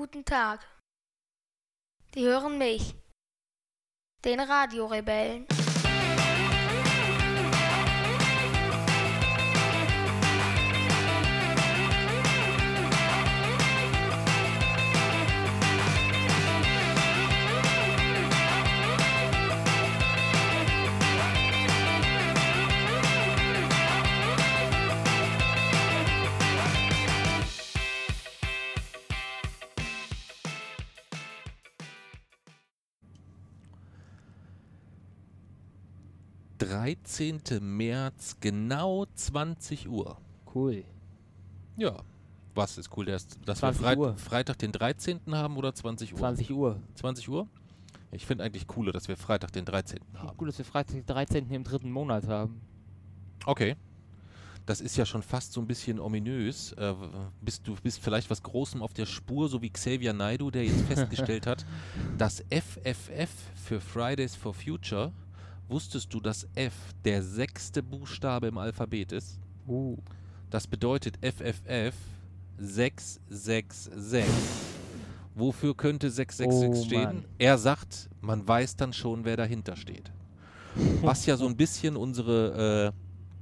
guten Tag. Die hören mich, den Radiorebellen. März, genau 20 Uhr. Cool. Ja, was ist cool, dass wir 20 Uhr. Freitag den 13. haben oder 20 Uhr? 20 Uhr. 20 Uhr? Ich finde eigentlich cooler, dass wir Freitag den 13. haben. Gut, dass wir Freitag den 13. im 3. Monat haben. Okay. Das ist ja schon fast so ein bisschen ominös. Du bist vielleicht was Großem auf der Spur, so wie Xavier Naidoo, der jetzt festgestellt hat, dass FFF für Fridays for Future. Wusstest du, dass F der 6. Buchstabe im Alphabet ist? Das bedeutet FFF 666. Wofür könnte 666 stehen? Mann. Er sagt, man weiß dann schon, wer dahinter steht. Was ja so ein bisschen unsere,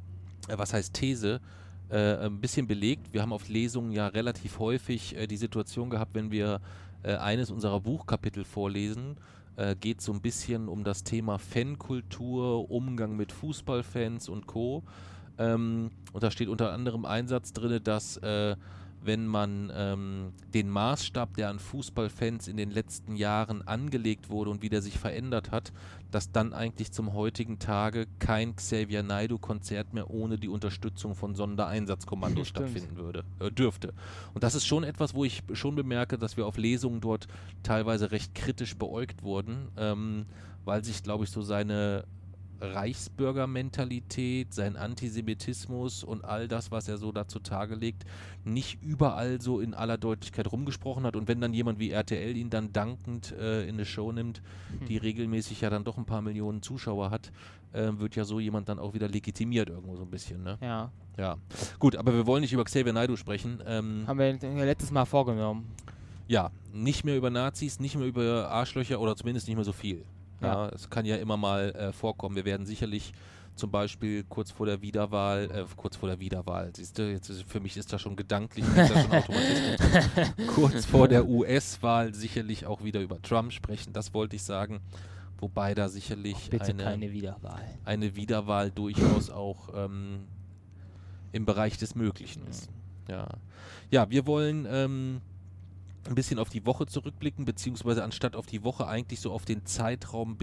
These, ein bisschen belegt. Wir haben auf Lesungen ja relativ häufig die Situation gehabt, wenn wir eines unserer Buchkapitel vorlesen, geht so ein bisschen um das Thema Fankultur, Umgang mit Fußballfans und Co. Und da steht unter anderem ein Satz drin, dass wenn man den Maßstab, der an Fußballfans in den letzten Jahren angelegt wurde und wie der sich verändert hat, dass dann eigentlich zum heutigen Tage kein Xavier Naidoo-Konzert mehr ohne die Unterstützung von Sondereinsatzkommandos stattfinden dürfte. Und das ist schon etwas, wo ich schon bemerke, dass wir auf Lesungen dort teilweise recht kritisch beäugt wurden, weil sich, glaube ich, so seine Reichsbürgermentalität, sein Antisemitismus und all das, was er so da zutage legt, nicht überall so in aller Deutlichkeit rumgesprochen hat. Und wenn dann jemand wie RTL ihn dann dankend in eine Show nimmt, die regelmäßig ja dann doch ein paar Millionen Zuschauer hat, wird ja so jemand dann auch wieder legitimiert irgendwo so ein bisschen, ne? Ja. Ja. Gut, aber wir wollen nicht über Xavier Naidoo sprechen. Haben wir letztes Mal vorgenommen. Ja, nicht mehr über Nazis, nicht mehr über Arschlöcher oder zumindest nicht mehr so viel. Ja, es kann ja immer mal vorkommen. Wir werden sicherlich zum Beispiel kurz vor der Wiederwahl, siehst du, für mich ist das schon gedanklich, ist das schon Automatismus. Kurz vor der US-Wahl sicherlich auch wieder über Trump sprechen, das wollte ich sagen. Wobei da sicherlich keine Wiederwahl. Eine Wiederwahl durchaus auch im Bereich des Möglichen ist. Ja, wir wollen ein bisschen auf die Woche zurückblicken, beziehungsweise anstatt auf die Woche eigentlich so auf den Zeitraum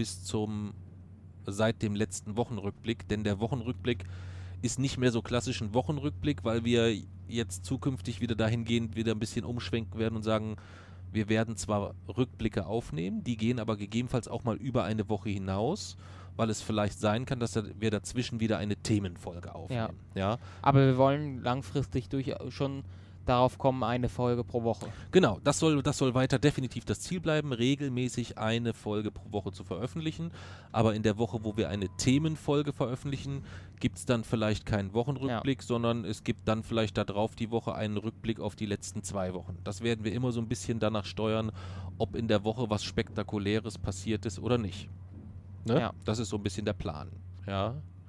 seit dem letzten Wochenrückblick, denn der Wochenrückblick ist nicht mehr so klassisch ein Wochenrückblick, weil wir jetzt zukünftig wieder dahingehend wieder ein bisschen umschwenken werden und sagen, wir werden zwar Rückblicke aufnehmen, die gehen aber gegebenenfalls auch mal über eine Woche hinaus, weil es vielleicht sein kann, dass wir dazwischen wieder eine Themenfolge aufnehmen. Ja. Aber wir wollen langfristig schon darauf kommen, eine Folge pro Woche. Genau, das soll weiter definitiv das Ziel bleiben, regelmäßig eine Folge pro Woche zu veröffentlichen. Aber in der Woche, wo wir eine Themenfolge veröffentlichen, gibt es dann vielleicht keinen Wochenrückblick, sondern es gibt dann vielleicht darauf die Woche einen Rückblick auf die letzten 2 Wochen. Das werden wir immer so ein bisschen danach steuern, ob in der Woche was Spektakuläres passiert ist oder nicht. Ne? Ja. Das ist so ein bisschen der Plan. Ja.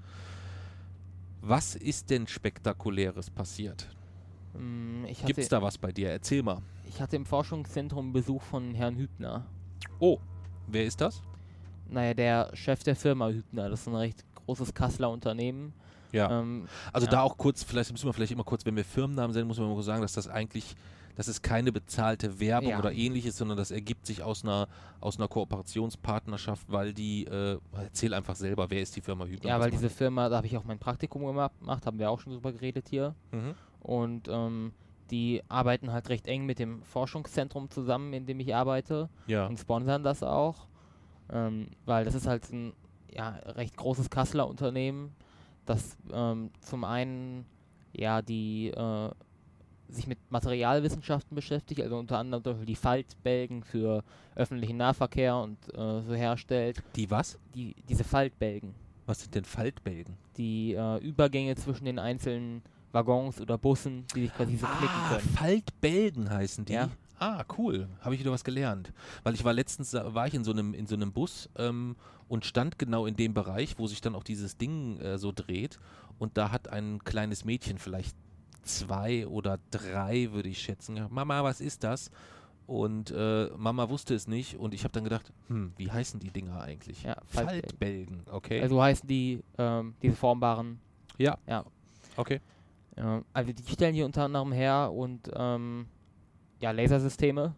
Was ist denn Spektakuläres passiert? Gibt es da was bei dir? Erzähl mal. Ich hatte im Forschungszentrum Besuch von Herrn Hübner. Oh, wer ist das? Naja, der Chef der Firma Hübner. Das ist ein recht großes Kasseler Unternehmen. Ja. Da auch kurz, vielleicht müssen wir immer kurz, wenn wir Firmennamen senden, muss man mal sagen, dass das ist keine bezahlte Werbung oder ähnliches, sondern das ergibt sich aus einer Kooperationspartnerschaft, weil die, erzähl einfach selber, wer ist die Firma Hübner? Ja, weil diese Firma, da habe ich auch mein Praktikum gemacht, haben wir auch schon drüber geredet hier. Und die arbeiten halt recht eng mit dem Forschungszentrum zusammen, in dem ich arbeite und sponsern das auch, weil das ist halt ein recht großes Kasseler Unternehmen, das zum einen die sich mit Materialwissenschaften beschäftigt, also unter anderem zum Beispiel die Faltbälgen für öffentlichen Nahverkehr und so herstellt. Die was? Diese Faltbälgen. Was sind denn Faltbälgen? Die Übergänge zwischen den einzelnen Waggons oder Bussen, die sich quasi so knicken können. Faltbälgen heißen die? Ja. Ah, cool. Habe ich wieder was gelernt. Weil ich war letztens, war ich in so einem Bus und stand genau in dem Bereich, wo sich dann auch dieses Ding so dreht. Und da hat ein kleines Mädchen, vielleicht 2 oder 3, würde ich schätzen, gesagt, Mama, was ist das? Und Mama wusste es nicht und ich habe dann gedacht, wie heißen die Dinger eigentlich? Ja, Faltbälgen, okay. Also heißen die, diese formbaren. Ja. Ja. Okay. Also die stellen hier unter anderem her und Lasersysteme.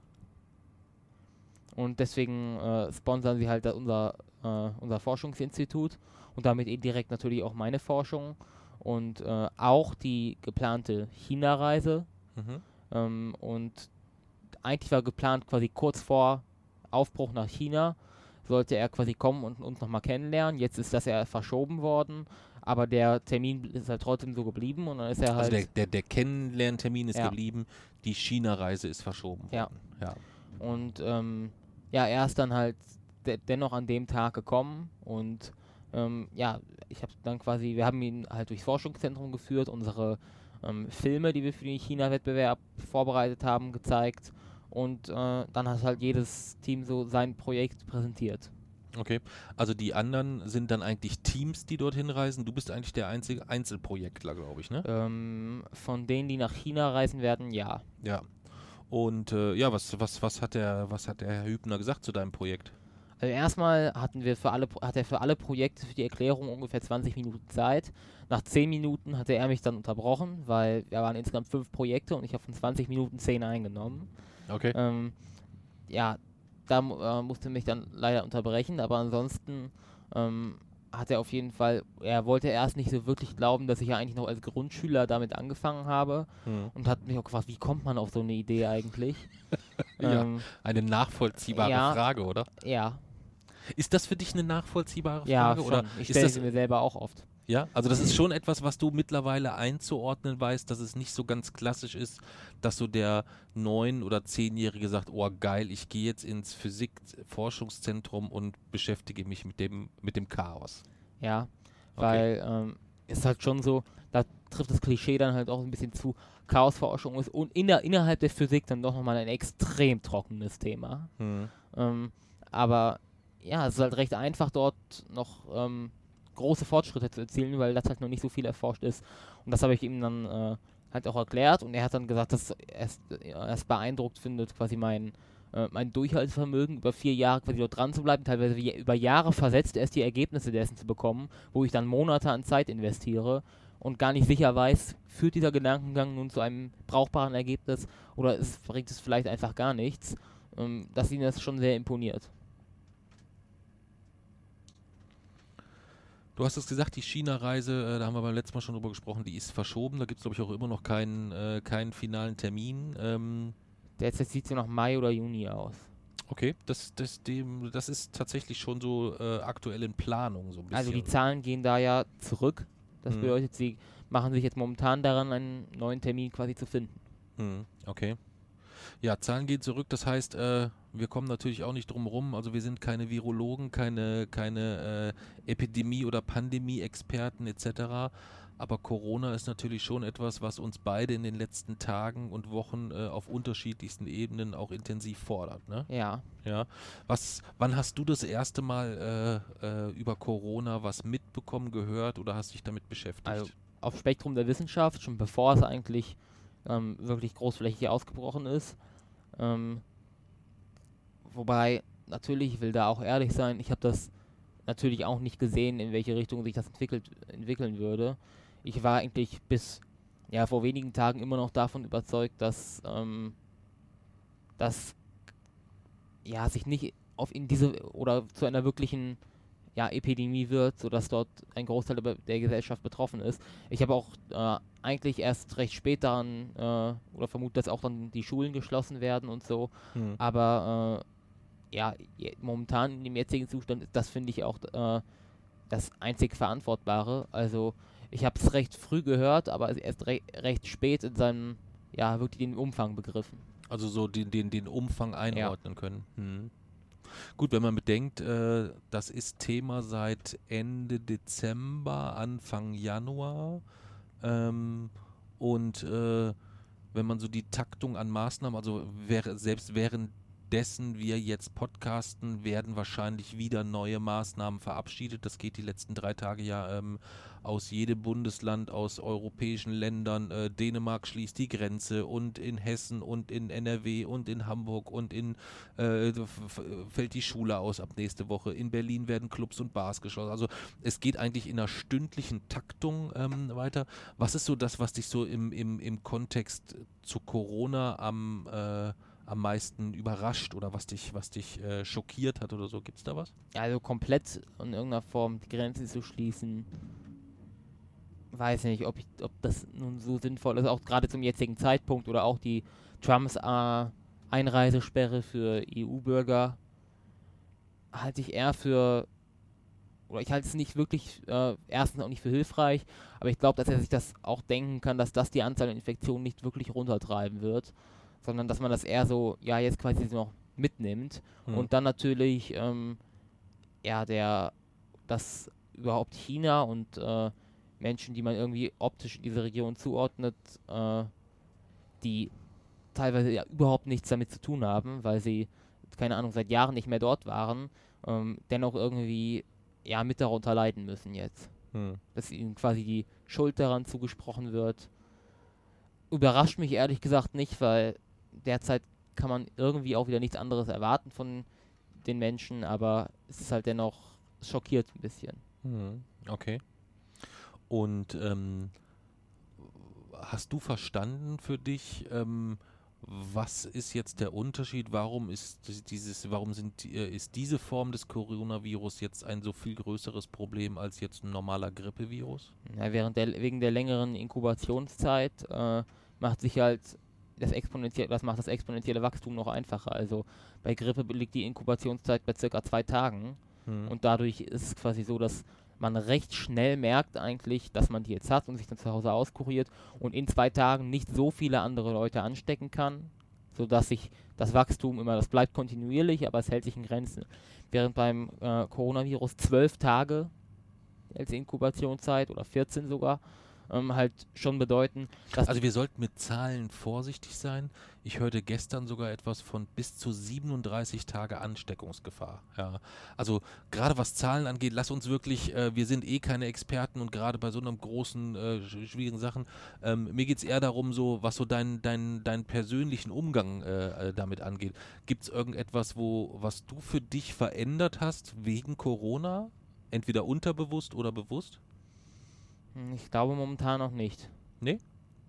Und deswegen sponsern sie halt unser Forschungsinstitut und damit indirekt natürlich auch meine Forschung und auch die geplante China-Reise. Und eigentlich war geplant, quasi kurz vor Aufbruch nach China sollte er quasi kommen und uns nochmal kennenlernen. Jetzt ist das ja verschoben worden, aber der Termin ist halt trotzdem so geblieben und dann ist er halt... Also der Kennenlerntermin ist geblieben, die China-Reise ist verschoben worden. Ja. Und er ist dann halt dennoch an dem Tag gekommen und ich habe dann quasi, wir haben ihn halt durchs Forschungszentrum geführt, unsere Filme, die wir für den China-Wettbewerb vorbereitet haben, gezeigt und dann hat halt jedes Team so sein Projekt präsentiert. Okay, also die anderen sind dann eigentlich Teams, die dorthin reisen. Du bist eigentlich der einzige Einzelprojektler, glaube ich, ne? Von denen, die nach China reisen werden, ja. Ja. Und was hat der Herr Hübner gesagt zu deinem Projekt? Also erstmal hat er für alle Projekte für die Erklärung ungefähr 20 Minuten Zeit. Nach 10 Minuten hatte er mich dann unterbrochen, weil wir waren insgesamt 5 Projekte und ich habe von 20 Minuten 10 eingenommen. Okay. Da musste mich dann leider unterbrechen, aber ansonsten hat er auf jeden Fall, er wollte erst nicht so wirklich glauben, dass ich ja eigentlich noch als Grundschüler damit angefangen habe und hat mich auch gefragt, wie kommt man auf so eine Idee eigentlich? Eine nachvollziehbare Frage, oder? Ja. Ist das für dich eine nachvollziehbare Frage? Ja, oder ich stelle sie mir selber auch oft. Ja, also das ist schon etwas, was du mittlerweile einzuordnen weißt, dass es nicht so ganz klassisch ist, dass so der 9- oder 10-Jährige sagt, oh geil, ich gehe jetzt ins Physik-Forschungszentrum und beschäftige mich mit dem Chaos. Ja, weil ist halt schon so, da trifft das Klischee dann halt auch ein bisschen zu, Chaosforschung ist und innerhalb der Physik dann doch nochmal ein extrem trockenes Thema. Aber ja, es ist halt recht einfach dort noch große Fortschritte zu erzielen, weil das halt noch nicht so viel erforscht ist. Und das habe ich ihm dann halt auch erklärt und er hat dann gesagt, dass er es beeindruckt findet, quasi mein Durchhaltevermögen über 4 Jahre quasi dort dran zu bleiben, teilweise über Jahre versetzt erst die Ergebnisse dessen zu bekommen, wo ich dann Monate an Zeit investiere und gar nicht sicher weiß, führt dieser Gedankengang nun zu einem brauchbaren Ergebnis oder bringt es vielleicht einfach gar nichts, dass ihm das schon sehr imponiert. Du hast es gesagt, die China-Reise, da haben wir beim letzten Mal schon drüber gesprochen, die ist verschoben. Da gibt es, glaube ich, auch immer noch keinen finalen Termin. Derzeit sieht es nach Mai oder Juni aus. Okay, das ist tatsächlich schon so aktuell in Planung so ein bisschen. Also die Zahlen gehen da ja zurück. Das bedeutet, sie machen sich jetzt momentan daran, einen neuen Termin quasi zu finden. Okay. Ja, Zahlen gehen zurück, das heißt, wir kommen natürlich auch nicht drum rum, also wir sind keine Virologen, keine Epidemie- oder Pandemie-Experten etc., aber Corona ist natürlich schon etwas, was uns beide in den letzten Tagen und Wochen auf unterschiedlichsten Ebenen auch intensiv fordert, ne? Ja. Ja. Wann hast du das erste Mal über Corona was mitbekommen, gehört oder hast dich damit beschäftigt? Also auf Spektrum der Wissenschaft, schon bevor es eigentlich wirklich großflächig ausgebrochen ist. Wobei, natürlich, ich will da auch ehrlich sein, ich habe das natürlich auch nicht gesehen, in welche Richtung sich das entwickeln würde. Ich war eigentlich bis vor wenigen Tagen immer noch davon überzeugt, dass sich nicht in diese oder zu einer wirklichen Epidemie wird, sodass dort ein Großteil der Gesellschaft betroffen ist. Ich habe auch eigentlich erst recht spät daran oder vermute, dass auch dann die Schulen geschlossen werden und so. Aber momentan in dem jetzigen Zustand ist das, finde ich, auch das einzig Verantwortbare. Also ich habe es recht früh gehört, aber erst recht spät in seinem, wirklich den Umfang begriffen. Also so den Umfang einordnen können. Gut, wenn man bedenkt, das ist Thema seit Ende Dezember, Anfang Januar und wenn man so die Taktung an Maßnahmen, also selbst währenddessen wir jetzt podcasten, werden wahrscheinlich wieder neue Maßnahmen verabschiedet. Das geht die letzten 3 Tage ja aus jedem Bundesland, aus europäischen Ländern. Dänemark schließt die Grenze und in Hessen und in NRW und in Hamburg und fällt die Schule aus ab nächste Woche. In Berlin werden Clubs und Bars geschlossen. Also es geht eigentlich in einer stündlichen Taktung weiter. Was ist so das, was dich so im Kontext zu Corona am meisten überrascht oder was dich schockiert hat oder so? Gibt's da was? Also komplett in irgendeiner Form die Grenze zu schließen, weiß nicht, ob das nun so sinnvoll ist, auch gerade zum jetzigen Zeitpunkt, oder auch die Trumps Einreisesperre für EU-Bürger halte ich eher für, oder ich halte es nicht wirklich, erstens auch nicht für hilfreich, aber ich glaube, dass er sich das auch denken kann, dass das die Anzahl der Infektionen nicht wirklich runtertreiben wird, sondern dass man das eher so, ja, jetzt quasi noch mitnimmt und dann natürlich, dass überhaupt China und Menschen, die man irgendwie optisch in diese Region zuordnet, die teilweise ja überhaupt nichts damit zu tun haben, weil sie, keine Ahnung, seit Jahren nicht mehr dort waren, dennoch irgendwie ja mit darunter leiden müssen jetzt. Dass ihnen quasi die Schuld daran zugesprochen wird. Überrascht mich ehrlich gesagt nicht, weil derzeit kann man irgendwie auch wieder nichts anderes erwarten von den Menschen, aber es ist halt dennoch schockiert ein bisschen. Okay. Und hast du verstanden für dich, was ist jetzt der Unterschied? Warum ist diese Form des Coronavirus jetzt ein so viel größeres Problem als jetzt ein normaler Grippevirus? Ja, wegen der längeren Inkubationszeit macht sich halt das exponentielle Wachstum noch einfacher. Also bei Grippe liegt die Inkubationszeit bei circa 2 Tagen und dadurch ist es quasi so, dass man recht schnell merkt eigentlich, dass man die jetzt hat und sich dann zu Hause auskuriert und in 2 Tagen nicht so viele andere Leute anstecken kann, sodass sich das Wachstum das bleibt kontinuierlich, aber es hält sich in Grenzen. Während beim Coronavirus 12 Tage als Inkubationszeit oder 14 sogar halt schon bedeuten, dass... Also wir sollten mit Zahlen vorsichtig sein. Ich hörte gestern sogar etwas von bis zu 37 Tage Ansteckungsgefahr. Ja. Also gerade was Zahlen angeht, lass uns wirklich, wir sind keine Experten und gerade bei so einem großen, schwierigen Sachen, mir geht es eher darum, so was so deinen persönlichen Umgang damit angeht. Gibt es irgendetwas, was du für dich verändert hast wegen Corona? Entweder unterbewusst oder bewusst? Ich glaube momentan noch nicht. Nee?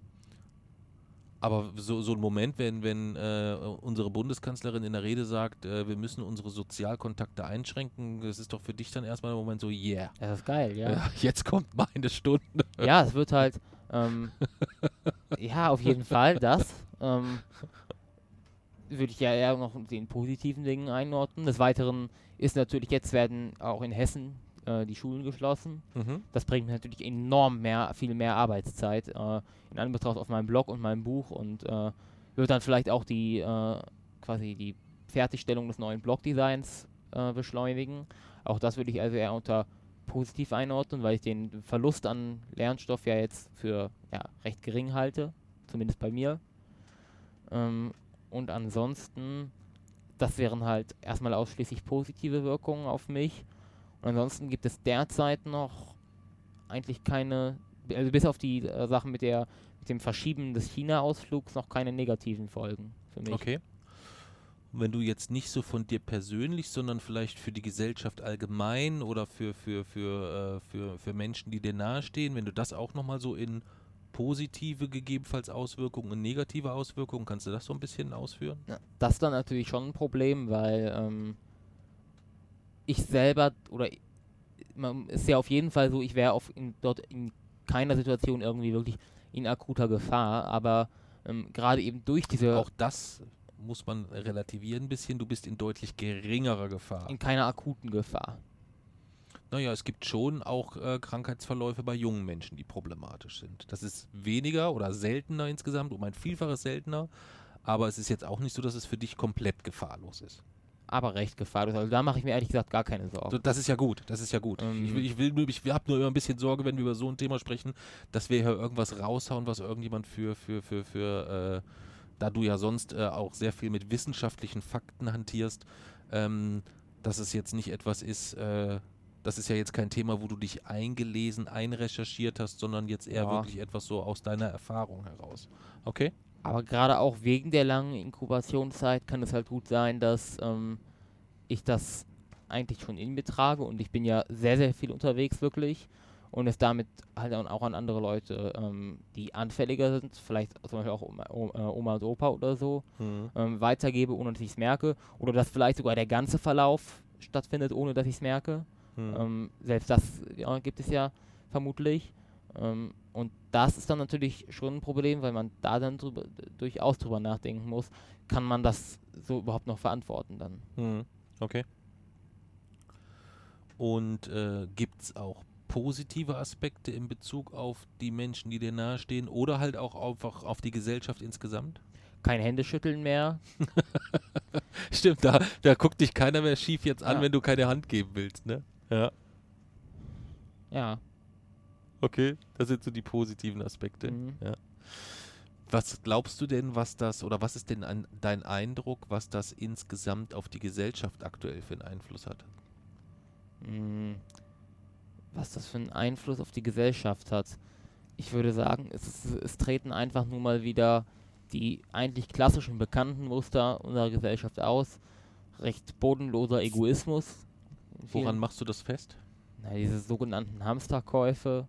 Aber so ein Moment, wenn unsere Bundeskanzlerin in der Rede sagt, wir müssen unsere Sozialkontakte einschränken, das ist doch für dich dann erstmal der Moment so, yeah. Das ist geil, ja. Jetzt kommt meine Stunde. Ja, es wird halt, ja, auf jeden Fall das. Würde ich ja eher noch den positiven Dingen einordnen. Des Weiteren ist natürlich, jetzt werden auch in Hessen die Schulen geschlossen. Das bringt mir natürlich enorm viel mehr Arbeitszeit in Anbetracht auf meinem Blog und meinem Buch und wird dann vielleicht auch quasi die Fertigstellung des neuen Blogdesigns beschleunigen. Auch das würde ich also eher unter positiv einordnen, weil ich den Verlust an Lernstoff ja jetzt für recht gering halte, zumindest bei mir. Und ansonsten, das wären halt erstmal ausschließlich positive Wirkungen auf mich. Und ansonsten gibt es derzeit noch eigentlich keine, also bis auf die Sachen mit dem Verschieben des China-Ausflugs, noch keine negativen Folgen für mich. Okay. Und wenn du jetzt nicht so von dir persönlich, sondern vielleicht für die Gesellschaft allgemein oder für Menschen, die dir nahestehen, wenn du das auch nochmal so in positive gegebenenfalls Auswirkungen und negative Auswirkungen, kannst du das so ein bisschen ausführen? Ja, das ist dann natürlich schon ein Problem, weil ich selber, ist ja auf jeden Fall so, ich wäre dort in keiner Situation irgendwie wirklich in akuter Gefahr, aber gerade eben durch diese... Auch das muss man relativieren ein bisschen, du bist in deutlich geringerer Gefahr. In keiner akuten Gefahr. Naja, es gibt schon auch Krankheitsverläufe bei jungen Menschen, die problematisch sind. Das ist weniger oder seltener insgesamt, um ein Vielfaches seltener, aber es ist jetzt auch nicht so, dass es für dich komplett gefahrlos ist. aber recht gefahrlos. Also da mache ich mir ehrlich gesagt gar keine Sorgen. Das ist ja gut, Ich habe nur immer ein bisschen Sorge, wenn wir über so ein Thema sprechen, dass wir hier irgendwas raushauen, was irgendjemand da du ja sonst auch sehr viel mit wissenschaftlichen Fakten hantierst, dass es jetzt nicht etwas ist, das ist ja jetzt kein Thema, wo du dich einrecherchiert hast, sondern jetzt eher wirklich etwas so aus deiner Erfahrung heraus. Okay? Aber gerade auch wegen der langen Inkubationszeit kann es halt gut sein, dass ich das eigentlich schon in mir trage und ich bin ja sehr, sehr viel unterwegs wirklich und es damit halt auch an andere Leute, die anfälliger sind, vielleicht zum Beispiel auch Oma und Opa oder so, weitergebe, ohne dass ich es merke, oder dass vielleicht sogar der ganze Verlauf stattfindet, ohne dass ich es merke. Selbst das gibt es ja vermutlich. Und das ist dann natürlich schon ein Problem, weil man da dann durchaus drüber nachdenken muss, kann man das so überhaupt noch verantworten dann. Okay. Und gibt es auch positive Aspekte in Bezug auf die Menschen, die dir nahestehen oder halt auch einfach auf die Gesellschaft insgesamt? Kein Händeschütteln mehr. Stimmt, da guckt dich keiner mehr schief jetzt an, wenn du keine Hand geben willst, ne? Ja. Ja. Okay, das sind so die positiven Aspekte. Ja. Was glaubst du denn, was ist denn dein Eindruck, was das insgesamt auf die Gesellschaft aktuell für einen Einfluss hat? Was das für einen Einfluss auf die Gesellschaft hat? Ich würde sagen, es treten einfach nur mal wieder die eigentlich klassischen bekannten Muster unserer Gesellschaft aus. Recht bodenloser Egoismus. Woran machst du das fest? Na, diese sogenannten Hamsterkäufe,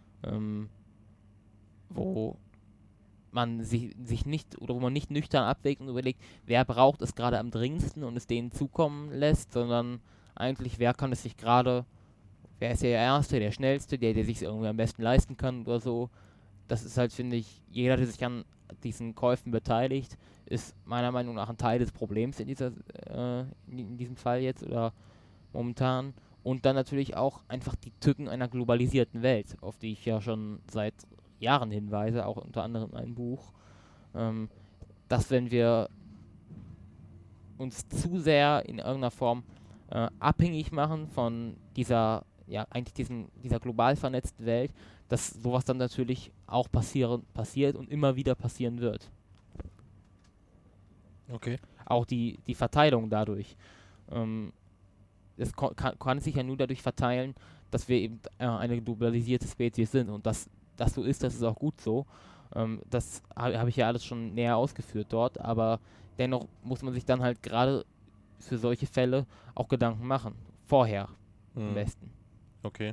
wo man sich nicht oder wo man nicht nüchtern abwägt und überlegt, wer braucht es gerade am dringendsten und es denen zukommen lässt, sondern eigentlich, wer ist der Erste, der Schnellste, der sich irgendwie am besten leisten kann oder so. Das ist halt, finde ich, jeder, der sich an diesen Käufen beteiligt, ist meiner Meinung nach ein Teil des Problems in diesem Fall jetzt oder momentan. Und dann natürlich auch einfach die Tücken einer globalisierten Welt, auf die ich ja schon seit Jahren hinweise, auch unter anderem in einem Buch, dass wenn wir uns zu sehr in irgendeiner Form abhängig machen von dieser global vernetzten Welt, dass sowas dann natürlich auch passiert und immer wieder passieren wird. Okay. Auch die Verteilung dadurch. Es kann sich ja nur dadurch verteilen, dass wir eben eine globalisierte Spezies sind. Und dass das so ist, das ist auch gut so. Das habe ich ja alles schon näher ausgeführt dort. Aber dennoch muss man sich dann halt gerade für solche Fälle auch Gedanken machen. Vorher am besten. Okay.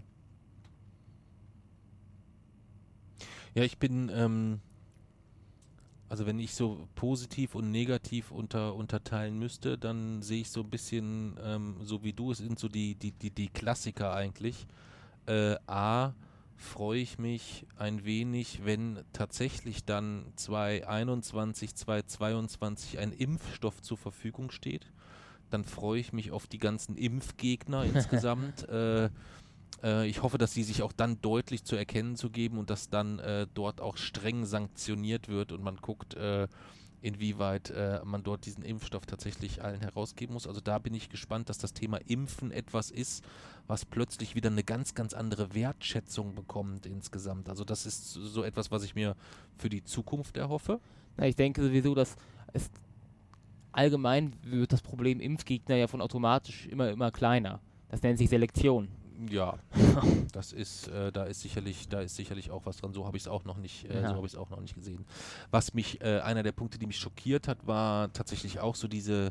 Ja, ich bin, also wenn ich so positiv und negativ unterteilen müsste, dann sehe ich so ein bisschen, so wie du, es sind so die Klassiker eigentlich. A, freue ich mich ein wenig, wenn tatsächlich dann 2021, 2022 ein Impfstoff zur Verfügung steht. Dann freue ich mich auf die ganzen Impfgegner insgesamt. Ich hoffe, dass sie sich auch dann deutlich zu erkennen zu geben und dass dann dort auch streng sanktioniert wird und man guckt, inwieweit man dort diesen Impfstoff tatsächlich allen herausgeben muss. Also da bin ich gespannt, dass das Thema Impfen etwas ist, was plötzlich wieder eine ganz, ganz andere Wertschätzung bekommt insgesamt. Also das ist so etwas, was ich mir für die Zukunft erhoffe. Na, ich denke sowieso, dass es allgemein wird das Problem Impfgegner ja von automatisch immer kleiner. Das nennt sich Selektion. Ja, da ist sicherlich auch was dran. So habe ich es auch noch nicht, gesehen. Was mich, einer der Punkte, die mich schockiert hat, war tatsächlich auch so diese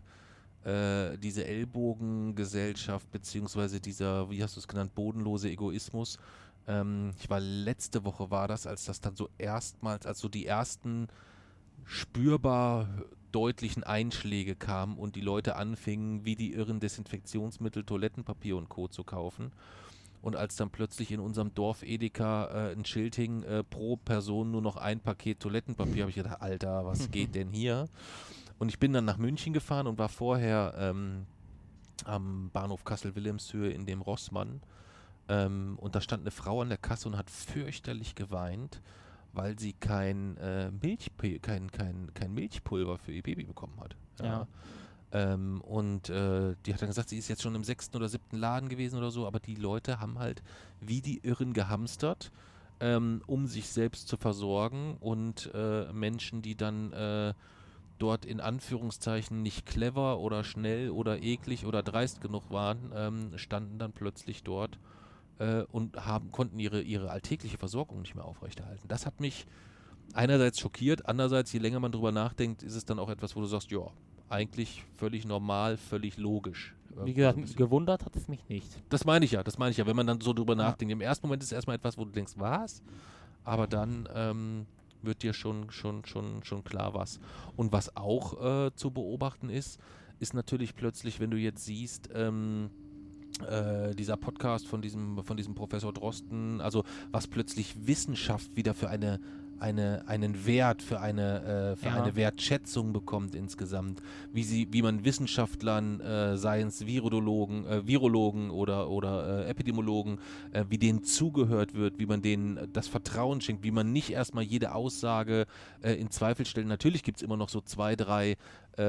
Ellbogengesellschaft, beziehungsweise dieser, wie hast du es genannt, bodenlose Egoismus. Letzte Woche war das, als das dann so erstmals, als so die ersten spürbar deutlichen Einschläge kamen und die Leute anfingen, wie die Irren Desinfektionsmittel, Toilettenpapier und Co. zu kaufen. Und als dann plötzlich in unserem Dorf Edeka ein Schild hing, pro Person nur noch ein Paket Toilettenpapier, habe ich gedacht, Alter, was geht denn hier? Und ich bin dann nach München gefahren und war vorher am Bahnhof Kassel-Wilhelmshöhe in dem Rossmann. Und da stand eine Frau an der Kasse und hat fürchterlich geweint, weil sie kein Milchpulver für ihr Baby bekommen hat. Ja. Und die hat dann gesagt, sie ist jetzt schon im 6. oder 7. Laden gewesen oder so, aber die Leute haben halt wie die Irren gehamstert, um sich selbst zu versorgen, und Menschen, die dann dort in Anführungszeichen nicht clever oder schnell oder eklig oder dreist genug waren, standen dann plötzlich dort und konnten ihre alltägliche Versorgung nicht mehr aufrechterhalten. Das hat mich einerseits schockiert, andererseits, je länger man drüber nachdenkt, ist es dann auch etwas, wo du sagst, ja, eigentlich völlig normal, völlig logisch. Wie gesagt, gewundert hat es mich nicht. Das meine ich ja, wenn man dann so drüber nachdenkt. Im ersten Moment ist es erstmal etwas, wo du denkst, was? Aber dann wird dir schon klar, was. Und was auch zu beobachten ist natürlich plötzlich, wenn du jetzt siehst, dieser Podcast von diesem Professor Drosten, also was plötzlich Wissenschaft wieder für einen Wert, für eine Wertschätzung bekommt insgesamt, wie man Wissenschaftlern, seien es Virologen oder Epidemiologen, wie denen zugehört wird, wie man denen das Vertrauen schenkt, wie man nicht erstmal jede Aussage in Zweifel stellt. Natürlich gibt es immer noch so 2, 3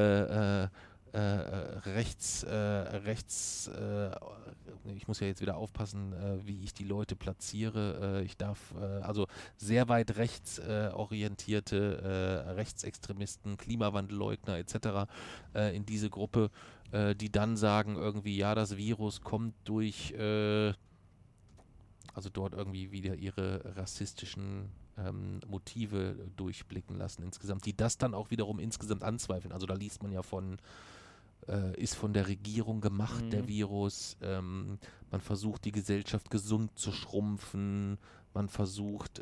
ich muss ja jetzt wieder aufpassen, wie ich die Leute platziere. Ich darf also sehr weit rechts orientierte Rechtsextremisten, Klimawandelleugner etc. In diese Gruppe, die dann sagen irgendwie, ja, das Virus kommt durch, also dort irgendwie wieder ihre rassistischen Motive durchblicken lassen insgesamt, die das dann auch wiederum insgesamt anzweifeln. Also da liest man ja ist von der Regierung gemacht, der Virus. Man versucht, die Gesellschaft gesund zu schrumpfen. Man versucht,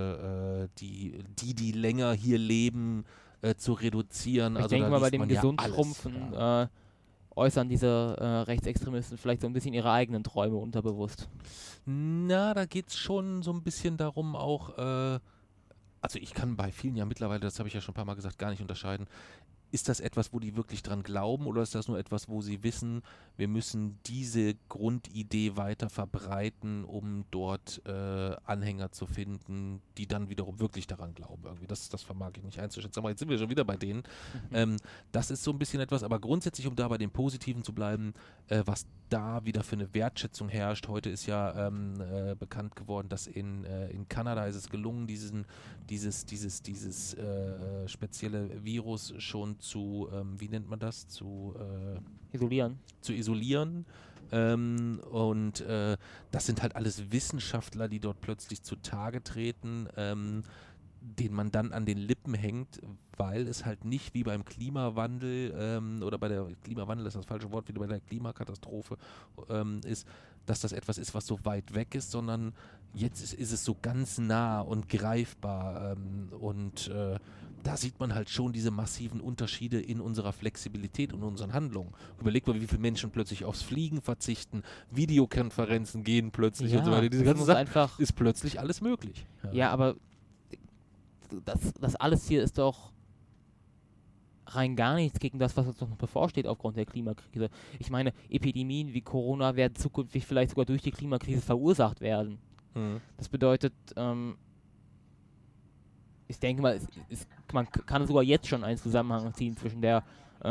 die länger hier leben, zu reduzieren. Ich denke mal, bei dem Gesundschrumpfen äußern diese Rechtsextremisten vielleicht so ein bisschen ihre eigenen Träume unterbewusst. Na, da geht es schon so ein bisschen darum auch, also ich kann bei vielen ja mittlerweile, das habe ich ja schon ein paar Mal gesagt, gar nicht unterscheiden. Ist das etwas, wo die wirklich dran glauben, oder ist das nur etwas, wo sie wissen, wir müssen diese Grundidee weiter verbreiten, um dort Anhänger zu finden, die dann wiederum wirklich daran glauben? Irgendwie. Das vermag ich nicht einzuschätzen. Aber jetzt sind wir schon wieder bei denen. Das ist so ein bisschen etwas, aber grundsätzlich, um da bei dem Positiven zu bleiben, was da wieder für eine Wertschätzung herrscht. Heute ist ja bekannt geworden, dass in Kanada ist es gelungen, dieses spezielle Virus schon zu, wie nennt man das? Zu isolieren. Und das sind halt alles Wissenschaftler, die dort plötzlich zutage treten, den man dann an den Lippen hängt, weil es halt nicht wie beim Klimawandel oder bei der Klimawandel ist das falsche Wort, wie bei der Klimakatastrophe ist, dass das etwas ist, was so weit weg ist, sondern jetzt ist es so ganz nah und greifbar und da sieht man halt schon diese massiven Unterschiede in unserer Flexibilität und unseren Handlungen. Überleg mal, wie viele Menschen plötzlich aufs Fliegen verzichten, Videokonferenzen gehen plötzlich und so weiter. Diese ganze Sache ist plötzlich alles möglich. Ja, aber das alles hier ist doch rein gar nichts gegen das, was uns noch bevorsteht aufgrund der Klimakrise. Ich meine, Epidemien wie Corona werden zukünftig vielleicht sogar durch die Klimakrise verursacht werden. Das bedeutet, ich denke mal, man kann sogar jetzt schon einen Zusammenhang ziehen zwischen der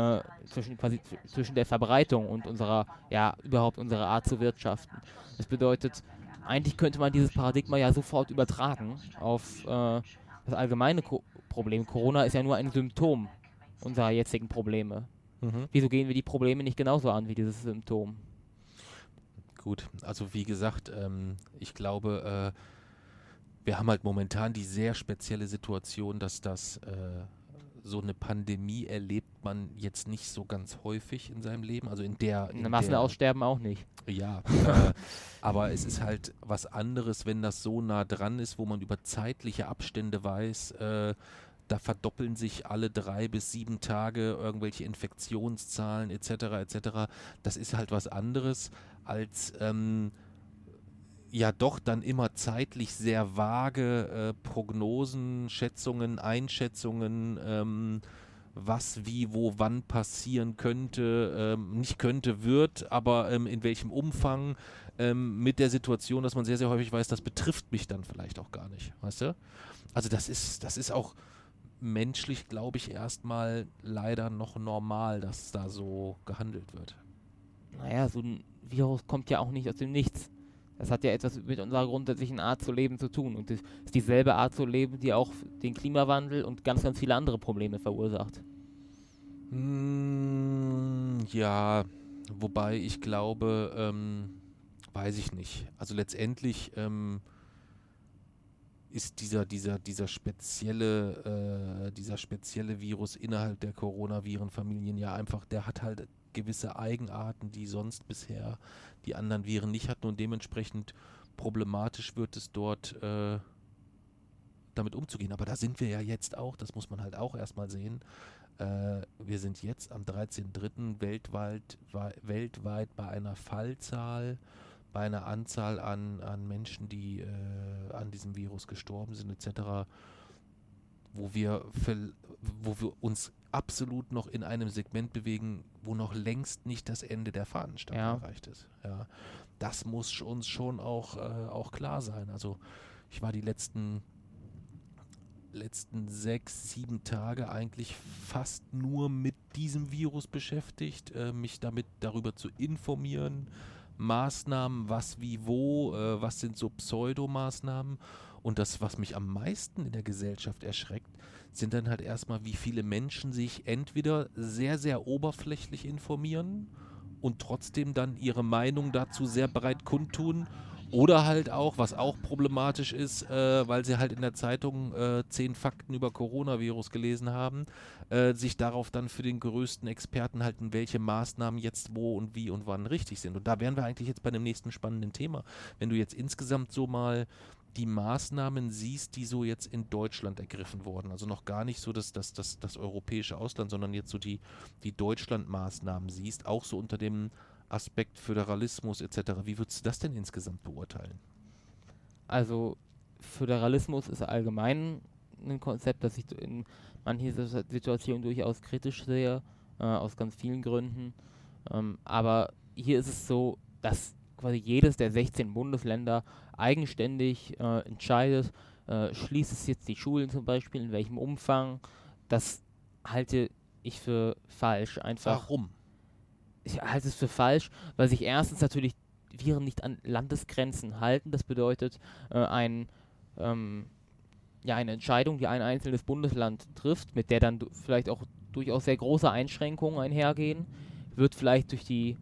Verbreitung und überhaupt unserer Art zu wirtschaften. Das bedeutet, eigentlich könnte man dieses Paradigma ja sofort übertragen auf das allgemeine Problem. Corona ist ja nur ein Symptom unserer jetzigen Probleme. Wieso gehen wir die Probleme nicht genauso an wie dieses Symptom? Gut, also wie gesagt, ich glaube, wir haben halt momentan die sehr spezielle Situation, dass so eine Pandemie erlebt man jetzt nicht so ganz häufig in seinem Leben. Also in Massenaussterben auch nicht. Ja, aber es ist halt was anderes, wenn das so nah dran ist, wo man über zeitliche Abstände weiß, da verdoppeln sich alle 3 bis 7 Tage irgendwelche Infektionszahlen etc. etc. Das ist halt was anderes als ja doch dann immer zeitlich sehr vage Prognosen, Schätzungen, Einschätzungen, was, wie, wo, wann passieren könnte, nicht könnte, wird, aber in welchem Umfang, mit der Situation, dass man sehr, sehr häufig weiß, das betrifft mich dann vielleicht auch gar nicht, weißt du? Also das ist auch menschlich, glaube ich, erstmal leider noch normal, dass da so gehandelt wird. Naja, so ein Virus kommt ja auch nicht aus dem Nichts. Das hat ja etwas mit unserer grundsätzlichen Art zu leben zu tun. Und das ist dieselbe Art zu leben, die auch den Klimawandel und ganz, ganz viele andere Probleme verursacht. Ja, wobei ich glaube, weiß ich nicht. Also letztendlich ist dieser spezielle Virus innerhalb der Coronavirenfamilien ja einfach, der hat halt gewisse Eigenarten, die sonst bisher die anderen Viren nicht hatten, und dementsprechend problematisch wird es dort damit umzugehen. Aber da sind wir ja jetzt auch, das muss man halt auch erstmal sehen. Wir sind jetzt am 13.03. weltweit bei einer Fallzahl, bei einer Anzahl an Menschen, die an diesem Virus gestorben sind, etc., wo wir uns absolut noch in einem Segment bewegen, wo noch längst nicht das Ende der Fahnenstange erreicht ist. Ja, das muss uns schon auch klar sein. Also ich war die letzten 6, 7 Tage eigentlich fast nur mit diesem Virus beschäftigt, mich darüber zu informieren, Maßnahmen, was, wie, wo, was sind so Pseudomaßnahmen. Und das, was mich am meisten in der Gesellschaft erschreckt, sind dann halt erstmal, wie viele Menschen sich entweder sehr, sehr oberflächlich informieren und trotzdem dann ihre Meinung dazu sehr breit kundtun, oder halt auch, was auch problematisch ist, weil sie halt in der Zeitung 10 Fakten über Coronavirus gelesen haben, sich darauf dann für den größten Experten halten, welche Maßnahmen jetzt wo und wie und wann richtig sind. Und da wären wir eigentlich jetzt bei dem nächsten spannenden Thema. Wenn du jetzt insgesamt so mal die Maßnahmen siehst, die so jetzt in Deutschland ergriffen wurden, also noch gar nicht so das europäische Ausland, sondern jetzt so die Deutschland-Maßnahmen siehst, auch so unter dem Aspekt Föderalismus etc. Wie würdest du das denn insgesamt beurteilen? Also Föderalismus ist allgemein ein Konzept, das ich in manchen Situationen durchaus kritisch sehe, aus ganz vielen Gründen. Aber hier ist es so, dass quasi jedes der 16 Bundesländer eigenständig entscheidet, schließt es jetzt die Schulen zum Beispiel, in welchem Umfang. Das halte ich für falsch. Einfach. Warum? Ich halte es für falsch, weil sich erstens natürlich Viren nicht an Landesgrenzen halten. Das bedeutet, eine Entscheidung, die ein einzelnes Bundesland trifft, mit der dann vielleicht auch durchaus sehr große Einschränkungen einhergehen, wird vielleicht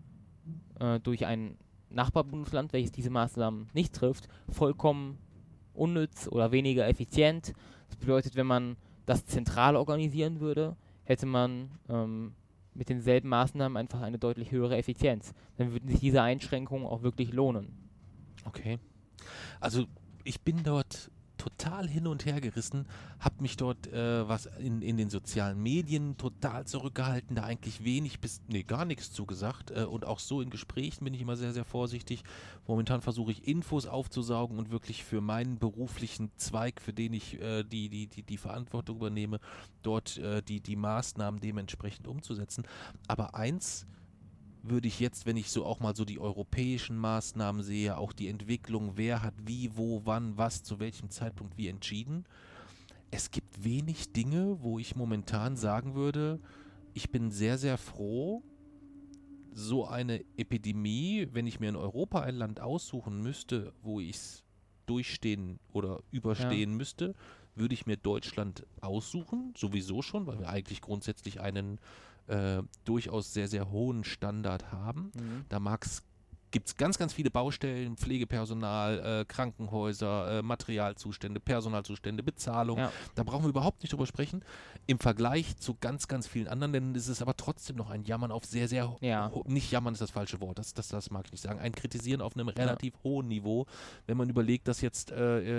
durch ein Nachbarbundesland, welches diese Maßnahmen nicht trifft, vollkommen unnütz oder weniger effizient. Das bedeutet, wenn man das zentral organisieren würde, hätte man mit denselben Maßnahmen einfach eine deutlich höhere Effizienz. Dann würden sich diese Einschränkungen auch wirklich lohnen. Okay. Also ich bin dort total hin und her gerissen, habe mich dort was in den sozialen Medien total zurückgehalten, da eigentlich gar nichts zugesagt, und auch so in Gesprächen bin ich immer sehr, sehr vorsichtig. Momentan versuche ich Infos aufzusaugen und wirklich für meinen beruflichen Zweig, für den ich die Verantwortung übernehme, dort die Maßnahmen dementsprechend umzusetzen. Aber eins würde ich jetzt, wenn ich so auch mal so die europäischen Maßnahmen sehe, auch die Entwicklung, wer hat wie, wo, wann, was, zu welchem Zeitpunkt wie entschieden. Es gibt wenig Dinge, wo ich momentan sagen würde, ich bin sehr, sehr froh, so eine Epidemie, wenn ich mir in Europa ein Land aussuchen müsste, wo ich es durchstehen oder überstehen müsste, würde ich mir Deutschland aussuchen, sowieso schon, weil wir eigentlich grundsätzlich einen durchaus sehr, sehr hohen Standard haben. Da gibt es ganz, ganz viele Baustellen, Pflegepersonal, Krankenhäuser, Materialzustände, Personalzustände, Bezahlung. Ja. Da brauchen wir überhaupt nicht drüber sprechen. Im Vergleich zu ganz, ganz vielen anderen Ländern ist es aber trotzdem noch ein Jammern auf sehr, sehr nicht jammern ist das falsche Wort, das mag ich nicht sagen, ein Kritisieren auf einem relativ hohen Niveau, wenn man überlegt, dass jetzt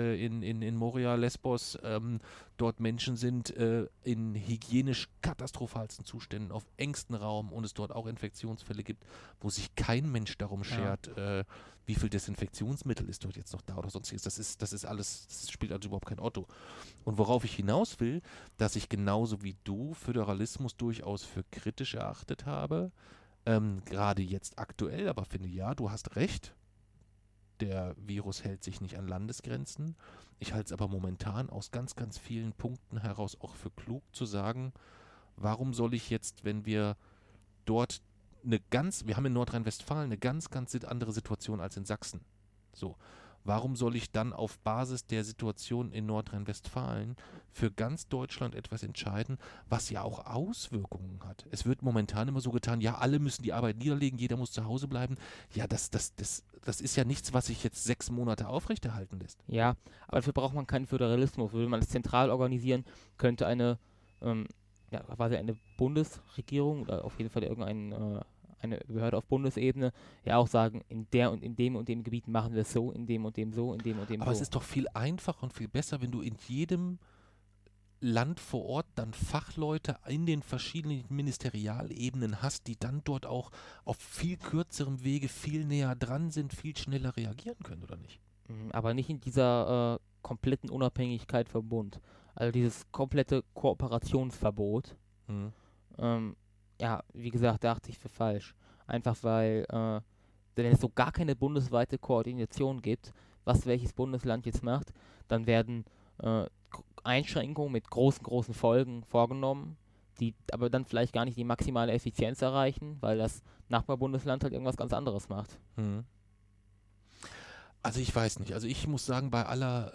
in Moria, Lesbos dort Menschen sind in hygienisch katastrophalsten Zuständen, auf engstem Raum, und es dort auch Infektionsfälle gibt, wo sich kein Mensch darum schert, wie viel Desinfektionsmittel ist dort jetzt noch da oder sonstiges. Das ist alles, das spielt also überhaupt kein Otto. Und worauf ich hinaus will, dass ich genauso wie du Föderalismus durchaus für kritisch erachtet habe, gerade jetzt aktuell, aber finde, ja, du hast recht, der Virus hält sich nicht an Landesgrenzen. Ich halte es aber momentan aus ganz, ganz vielen Punkten heraus auch für klug zu sagen, warum soll ich jetzt, wenn wir dort wir haben in Nordrhein-Westfalen eine ganz, ganz andere Situation als in Sachsen. So, warum soll ich dann auf Basis der Situation in Nordrhein-Westfalen für ganz Deutschland etwas entscheiden, was ja auch Auswirkungen hat? Es wird momentan immer so getan, ja, alle müssen die Arbeit niederlegen, jeder muss zu Hause bleiben. Ja, das ist ja nichts, was sich jetzt 6 Monate aufrechterhalten lässt. Ja, aber dafür braucht man keinen Föderalismus. Würde man es zentral organisieren, könnte quasi eine Bundesregierung oder auf jeden Fall eine Behörde auf Bundesebene ja auch sagen, in der und in dem Gebiet machen wir es so, in dem und dem so, in dem und dem so. Aber es ist doch viel einfacher und viel besser, wenn du in jedem Land vor Ort dann Fachleute in den verschiedenen Ministerialebenen hast, die dann dort auch auf viel kürzerem Wege viel näher dran sind, viel schneller reagieren können, oder nicht? Aber nicht in dieser kompletten Unabhängigkeit vom Bund. Also dieses komplette Kooperationsverbot, wie gesagt, da achte ich für falsch. Einfach weil, wenn es so gar keine bundesweite Koordination gibt, was welches Bundesland jetzt macht, dann werden Einschränkungen mit großen Folgen vorgenommen, die aber dann vielleicht gar nicht die maximale Effizienz erreichen, weil das Nachbarbundesland halt irgendwas ganz anderes macht. Also ich weiß nicht. Also ich muss sagen, bei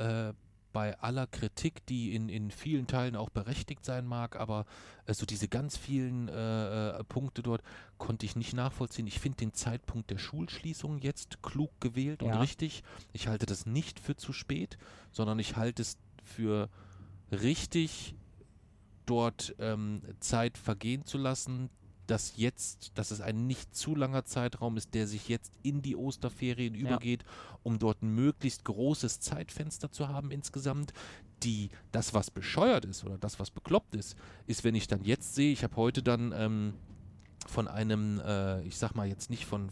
aller Kritik, die in vielen Teilen auch berechtigt sein mag, aber so diese ganz vielen Punkte dort konnte ich nicht nachvollziehen. Ich finde den Zeitpunkt der Schulschließung jetzt klug gewählt und richtig. Ich halte das nicht für zu spät, sondern ich halte es für richtig, dort Zeit vergehen zu lassen, dass es ein nicht zu langer Zeitraum ist, der sich jetzt in die Osterferien übergeht, um dort ein möglichst großes Zeitfenster zu haben insgesamt. Das, was bescheuert ist oder das, was bekloppt ist, wenn ich dann jetzt sehe, ich habe heute dann von einem, ich sag mal jetzt nicht von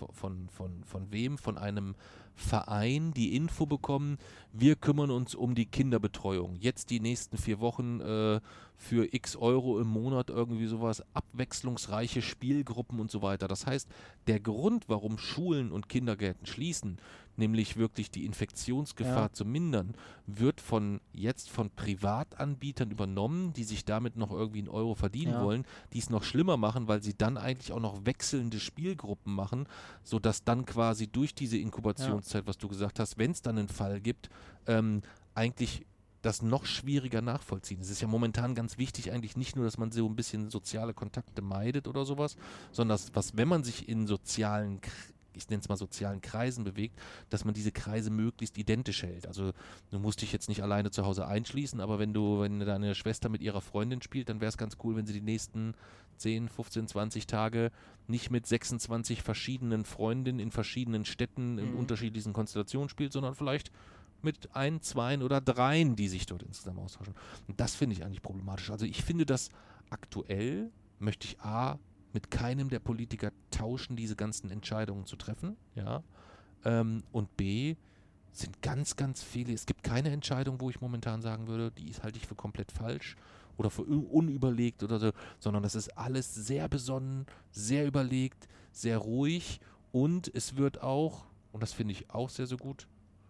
wem, von einem Verein die Info bekommen, wir kümmern uns um die Kinderbetreuung. Jetzt die nächsten 4 Wochen für x Euro im Monat, irgendwie sowas, abwechslungsreiche Spielgruppen und so weiter. Das heißt, der Grund, warum Schulen und Kindergärten schließen, nämlich wirklich die Infektionsgefahr zu mindern, wird von Privatanbietern übernommen, die sich damit noch irgendwie einen Euro verdienen wollen, die es noch schlimmer machen, weil sie dann eigentlich auch noch wechselnde Spielgruppen machen, sodass dann quasi durch diese Inkubationszeit, was du gesagt hast, wenn es dann einen Fall gibt, eigentlich das noch schwieriger nachvollziehen. Es ist ja momentan ganz wichtig eigentlich nicht nur, dass man so ein bisschen soziale Kontakte meidet oder sowas, sondern wenn man sich in sozialen Kreisen bewegt, dass man diese Kreise möglichst identisch hält. Also du musst dich jetzt nicht alleine zu Hause einschließen, aber wenn deine Schwester mit ihrer Freundin spielt, dann wäre es ganz cool, wenn sie die nächsten 10, 15, 20 Tage nicht mit 26 verschiedenen Freundinnen in verschiedenen Städten in unterschiedlichen Konstellationen spielt, sondern vielleicht mit 1, 2 oder 3, die sich dort insgesamt austauschen. Und das finde ich eigentlich problematisch. Also ich finde, dass aktuell möchte ich mit keinem der Politiker tauschen, diese ganzen Entscheidungen zu treffen, und B, sind ganz, ganz viele, es gibt keine Entscheidung, wo ich momentan sagen würde, die halte ich für komplett falsch oder für unüberlegt oder so, sondern das ist alles sehr besonnen, sehr überlegt, sehr ruhig und es wird auch, und das finde ich auch sehr, sehr gut,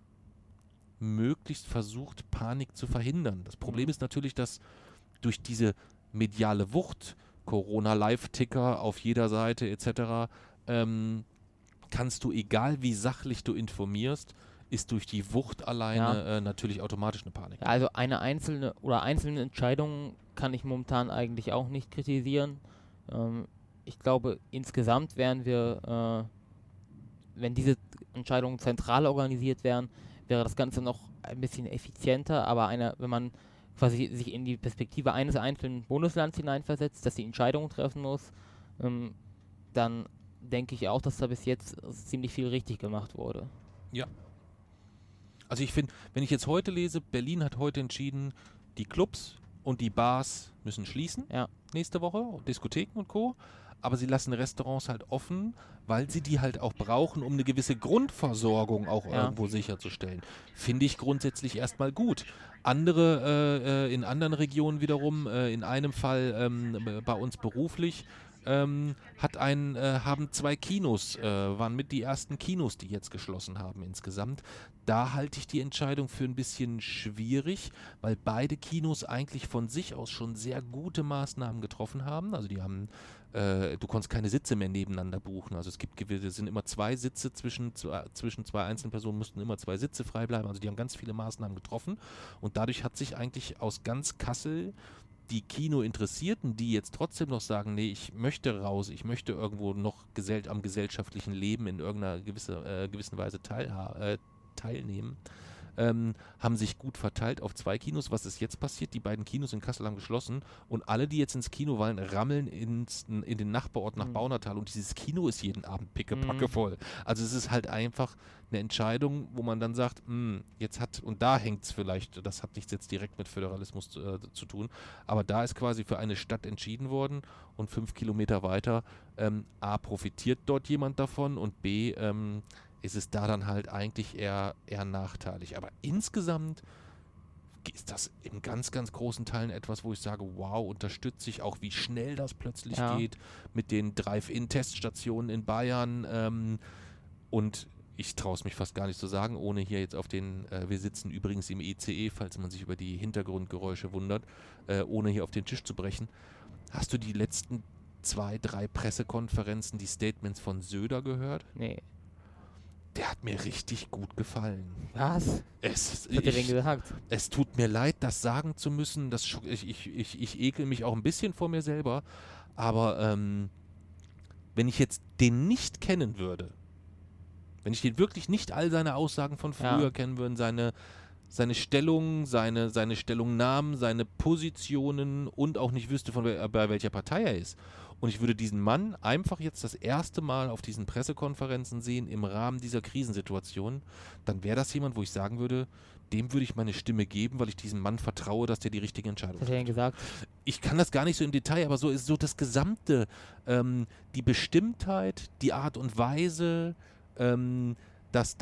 möglichst versucht, Panik zu verhindern. Das Problem ist natürlich, dass durch diese mediale Wucht, Corona-Live-Ticker auf jeder Seite etc., kannst du, egal wie sachlich du informierst, ist durch die Wucht alleine natürlich automatisch eine Panik. Ja, also einzelne Entscheidungen kann ich momentan eigentlich auch nicht kritisieren. Ich glaube, insgesamt wären wir, wenn diese Entscheidungen zentral organisiert wären, wäre das Ganze noch ein bisschen effizienter, aber wenn man quasi sich in die Perspektive eines einzelnen Bundeslands hineinversetzt, dass die Entscheidungen treffen muss, dann denke ich auch, dass da bis jetzt ziemlich viel richtig gemacht wurde. Ja. Also ich finde, wenn ich jetzt heute lese, Berlin hat heute entschieden, die Clubs und die Bars müssen schließen nächste Woche, Diskotheken und Co., aber sie lassen Restaurants halt offen, weil sie die halt auch brauchen, um eine gewisse Grundversorgung auch irgendwo sicherzustellen. Finde ich grundsätzlich erstmal gut. Andere, in anderen Regionen wiederum, in einem Fall bei uns beruflich, haben 2 Kinos, waren mit die ersten Kinos, die jetzt geschlossen haben insgesamt. Da halte ich die Entscheidung für ein bisschen schwierig, weil beide Kinos eigentlich von sich aus schon sehr gute Maßnahmen getroffen haben. Also die haben, du konntest keine Sitze mehr nebeneinander buchen. Also es sind immer 2 Sitze zwischen 2 einzelnen Personen, mussten immer 2 Sitze frei bleiben. Also die haben ganz viele Maßnahmen getroffen und dadurch hat sich eigentlich aus ganz Kassel die Kinointeressierten, die jetzt trotzdem noch sagen, nee, ich möchte raus, ich möchte irgendwo noch am gesellschaftlichen Leben in irgendeiner gewissen Weise teilnehmen, haben sich gut verteilt auf 2 Kinos. Was ist jetzt passiert? Die beiden Kinos in Kassel haben geschlossen und alle, die jetzt ins Kino wollen, rammeln in den Nachbarort nach Baunatal und dieses Kino ist jeden Abend pickepacke voll. Also es ist halt einfach eine Entscheidung, wo man dann sagt, und da hängt es vielleicht, das hat nichts jetzt direkt mit Föderalismus zu tun, aber da ist quasi für eine Stadt entschieden worden und 5 Kilometer weiter, A, profitiert dort jemand davon und B, ist es da dann halt eigentlich eher nachteilig. Aber insgesamt ist das in ganz, ganz großen Teilen etwas, wo ich sage, wow, unterstütze ich auch, wie schnell das plötzlich geht mit den Drive-In-Teststationen in Bayern. Und ich traue es mich fast gar nicht zu sagen, ohne hier jetzt wir sitzen übrigens im ICE, falls man sich über die Hintergrundgeräusche wundert, ohne hier auf den Tisch zu brechen. Hast du die letzten 2, 3 Pressekonferenzen, die Statements von Söder gehört? Nee. Der hat mir richtig gut gefallen. Was? Was hat er denn gesagt? Es tut mir leid, das sagen zu müssen. Ich ekel mich auch ein bisschen vor mir selber. Aber wenn ich jetzt den nicht kennen würde, wenn ich den wirklich nicht all seine Aussagen von früher kennen würde, seine Stellung, seine Stellungnahmen, seine Positionen und auch nicht wüsste, bei welcher Partei er ist. Und ich würde diesen Mann einfach jetzt das erste Mal auf diesen Pressekonferenzen sehen im Rahmen dieser Krisensituation, dann wäre das jemand, wo ich sagen würde, dem würde ich meine Stimme geben, weil ich diesem Mann vertraue, dass der die richtige Entscheidung trifft. Was hat er denn gesagt? Ich kann das gar nicht so im Detail, aber so ist so das Gesamte, die Bestimmtheit, die Art und Weise, es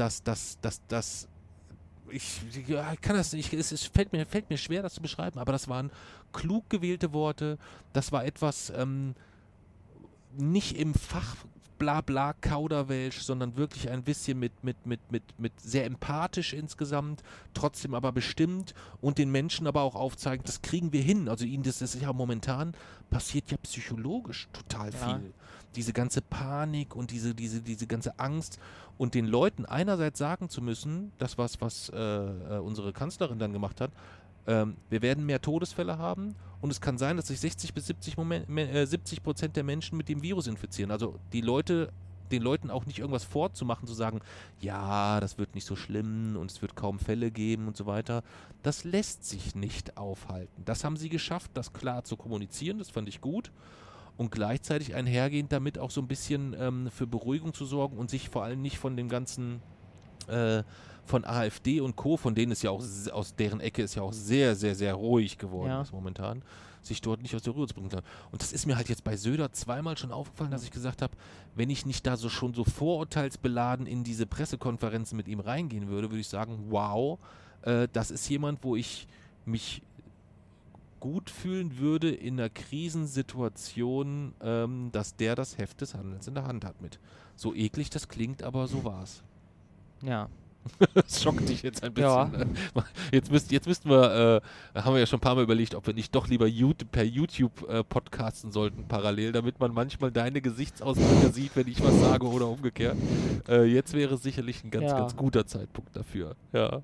fällt mir schwer, das zu beschreiben, aber das waren klug gewählte Worte, das war etwas, nicht im Fach Blabla Kauderwelsch, sondern wirklich ein bisschen mit sehr empathisch insgesamt, trotzdem aber bestimmt und den Menschen aber auch aufzeigen, das kriegen wir hin. Also das ist ja momentan, passiert ja psychologisch total viel. Diese ganze Panik und diese ganze Angst und den Leuten einerseits sagen zu müssen, das was unsere Kanzlerin dann gemacht hat, wir werden mehr Todesfälle haben und es kann sein, dass sich 70% der Menschen mit dem Virus infizieren. Also den Leuten auch nicht irgendwas vorzumachen, zu sagen, ja, das wird nicht so schlimm und es wird kaum Fälle geben und so weiter. Das lässt sich nicht aufhalten. Das haben sie geschafft, das klar zu kommunizieren, das fand ich gut. Und gleichzeitig einhergehend damit auch so ein bisschen für Beruhigung zu sorgen und sich vor allem nicht von dem ganzen von AfD und Co., von denen ist ja auch, aus deren Ecke ist ja auch sehr, sehr, sehr ruhig geworden ist momentan, sich dort nicht aus der Ruhe zu bringen. Und das ist mir halt jetzt bei Söder zweimal schon aufgefallen, dass ich gesagt habe, wenn ich nicht da schon so vorurteilsbeladen in diese Pressekonferenzen mit ihm reingehen würde ich sagen, wow, das ist jemand, wo ich mich gut fühlen würde in einer Krisensituation, dass der das Heft des Handelns in der Hand hat mit. So eklig das klingt, aber so war's. Ja. Das schockt dich jetzt ein bisschen. Ja. Jetzt müssten wir, haben wir ja schon ein paar Mal überlegt, ob wir nicht doch lieber per YouTube podcasten sollten parallel, damit man manchmal deine Gesichtsausdrücke sieht, wenn ich was sage oder umgekehrt. Jetzt wäre sicherlich ein ganz guter Zeitpunkt dafür.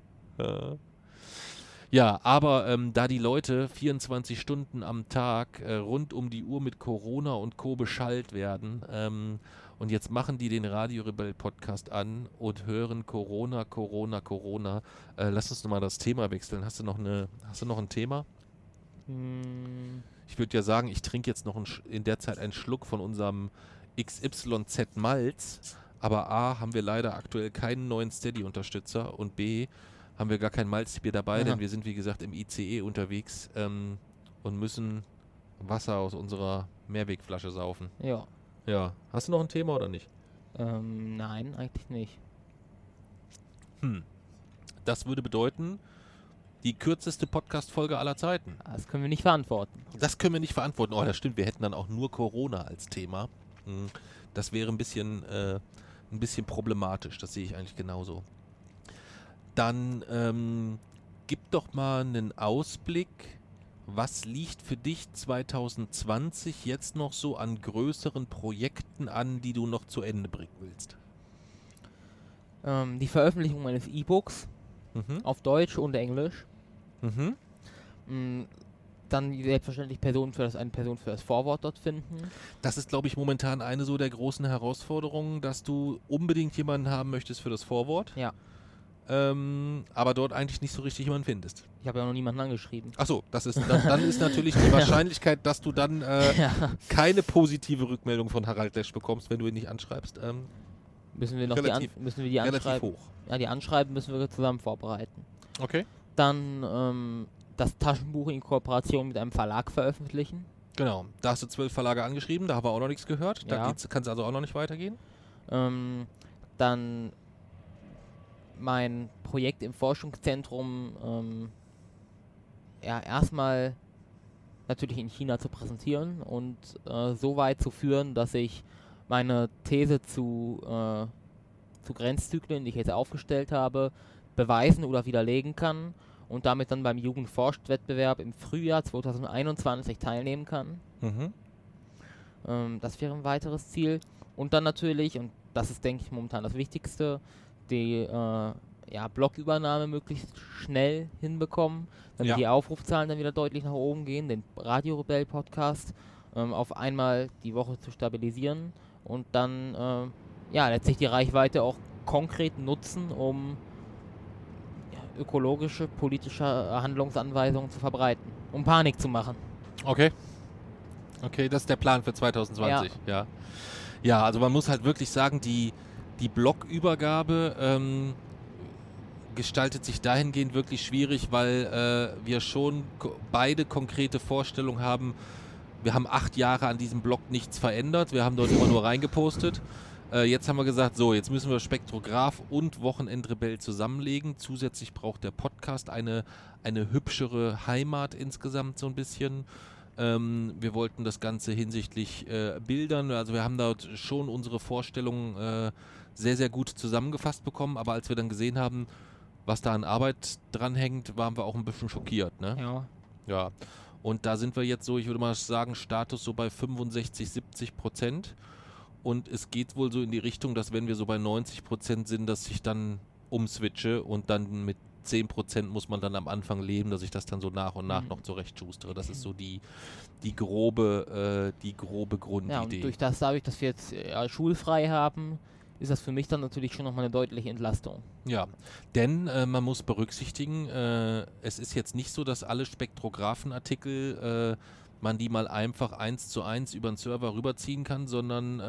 Ja, aber da die Leute 24 Stunden am Tag rund um die Uhr mit Corona und Co. beschallt werden, und jetzt machen die den Radio Rebell Podcast an und hören Corona. Lass uns nochmal das Thema wechseln. Hast du noch ein Thema? Ich würde ja sagen, ich trinke jetzt noch in der Zeit einen Schluck von unserem XYZ Malz. Aber A, haben wir leider aktuell keinen neuen Steady-Unterstützer und B, haben wir gar kein Malzbier dabei, denn wir sind, wie gesagt, im ICE unterwegs und müssen Wasser aus unserer Mehrwegflasche saufen. Ja. Ja. Hast du noch ein Thema oder nicht? Nein, eigentlich nicht. Das würde bedeuten, die kürzeste Podcast-Folge aller Zeiten. Das können wir nicht verantworten. Das können wir nicht verantworten. Oh, das stimmt. Wir hätten dann auch nur Corona als Thema. Das wäre ein bisschen problematisch. Das sehe ich eigentlich genauso. Dann gib doch mal einen Ausblick. Was liegt für dich 2020 jetzt noch so an größeren Projekten an, die du noch zu Ende bringen willst? Die Veröffentlichung meines E-Books auf Deutsch und Englisch. Dann selbstverständlich eine Person für das Vorwort dort finden. Das ist, glaube ich, momentan eine so der großen Herausforderungen, dass du unbedingt jemanden haben möchtest für das Vorwort. Ja. Aber dort eigentlich nicht so richtig jemanden findest. Ich habe ja noch niemanden angeschrieben. Achso, dann ist natürlich die Wahrscheinlichkeit, dass du dann keine positive Rückmeldung von Harald Lesch bekommst, wenn du ihn nicht anschreibst. Müssen wir die anschreiben? Relativ hoch. Ja, die Anschreiben müssen wir zusammen vorbereiten. Okay. Dann das Taschenbuch in Kooperation mit einem Verlag veröffentlichen. Genau, da hast du 12 Verlage angeschrieben, da haben wir auch noch nichts gehört. Da kann es also auch noch nicht weitergehen. Dann mein Projekt im Forschungszentrum erstmal natürlich in China zu präsentieren und so weit zu führen, dass ich meine These zu Grenzzyklen, die ich jetzt aufgestellt habe, beweisen oder widerlegen kann und damit dann beim Jugendforscht-Wettbewerb im Frühjahr 2021 teilnehmen kann. Das wäre ein weiteres Ziel. Und dann natürlich, und das ist, denke ich, momentan das Wichtigste, die Blogübernahme möglichst schnell hinbekommen, damit die Aufrufzahlen dann wieder deutlich nach oben gehen, den Radio Rebell Podcast auf einmal die Woche zu stabilisieren und dann letztlich die Reichweite auch konkret nutzen, um ökologische, politische Handlungsanweisungen zu verbreiten, um Panik zu machen. Okay, das ist der Plan für 2020. Ja, also man muss halt wirklich sagen, die Blogübergabe gestaltet sich dahingehend wirklich schwierig, weil wir schon beide konkrete Vorstellungen haben. Wir haben 8 Jahre an diesem Blog nichts verändert, wir haben dort immer nur reingepostet. Jetzt haben wir gesagt, so, jetzt müssen wir Spektrograph und Wochenendrebell zusammenlegen. Zusätzlich braucht der Podcast eine hübschere Heimat insgesamt so ein bisschen. Wir wollten das Ganze hinsichtlich Bildern, also wir haben dort schon unsere Vorstellungen sehr, sehr gut zusammengefasst bekommen, aber als wir dann gesehen haben, was da an Arbeit dranhängt, waren wir auch ein bisschen schockiert, ne? Ja. Und da sind wir jetzt so, ich würde mal sagen, Status so bei 65-70%. Und es geht wohl so in die Richtung, dass wenn wir so bei 90% sind, dass ich dann umswitche und dann mit 10% muss man dann am Anfang leben, dass ich das dann so nach und nach noch zurechtschustere. Das ist so die grobe Grundidee. Ja, und dadurch, dass wir jetzt schulfrei haben, ist das für mich dann natürlich schon nochmal eine deutliche Entlastung. Ja, denn man muss berücksichtigen, es ist jetzt nicht so, dass alle Spektrographenartikel man die mal einfach 1:1 über den Server rüberziehen kann, sondern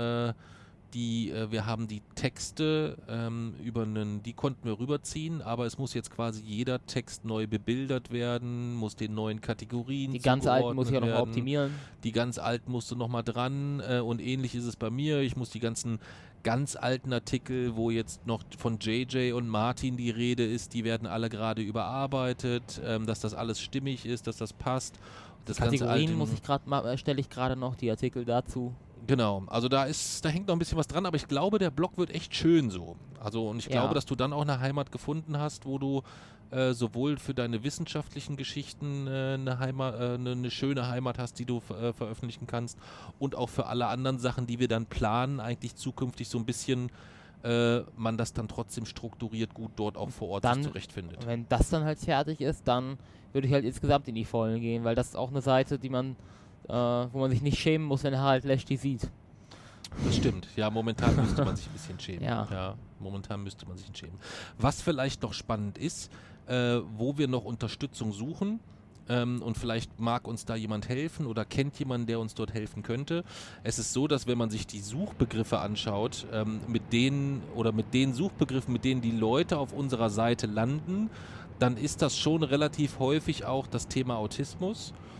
wir haben die Texte die konnten wir rüberziehen, aber es muss jetzt quasi jeder Text neu bebildert werden, muss den neuen Kategorien Die ganz alten muss ich auch nochmal optimieren. Die ganz alten musst du nochmal dran und ähnlich ist es bei mir. Ich muss die ganzen ganz alten Artikel, wo jetzt noch von JJ und Martin die Rede ist, die werden alle gerade überarbeitet, dass das alles stimmig ist, dass das passt. Das Kategorien stelle ich gerade noch, die Artikel dazu. Genau, also da hängt noch ein bisschen was dran, aber ich glaube, der Blog wird echt schön so. Also und ich glaube, dass du dann auch eine Heimat gefunden hast, wo du sowohl für deine wissenschaftlichen Geschichten eine schöne Heimat hast, die du veröffentlichen kannst und auch für alle anderen Sachen, die wir dann planen, eigentlich zukünftig so ein bisschen man das dann trotzdem strukturiert gut dort auch vor Ort sich zurechtfindet. Wenn das dann halt fertig ist, dann würde ich halt insgesamt in die Vollen gehen, weil das ist auch eine Seite, die man wo man sich nicht schämen muss, wenn Harald Lesch die sieht. Das stimmt. Ja, momentan müsste man sich ein bisschen schämen. Ja, momentan müsste man sich schämen. Was vielleicht noch spannend ist, wo wir noch Unterstützung suchen, und vielleicht mag uns da jemand helfen oder kennt jemanden, der uns dort helfen könnte. Es ist so, dass wenn man sich die Suchbegriffe anschaut, mit den Suchbegriffen, mit denen die Leute auf unserer Seite landen, dann ist das schon relativ häufig auch das Thema Autismus.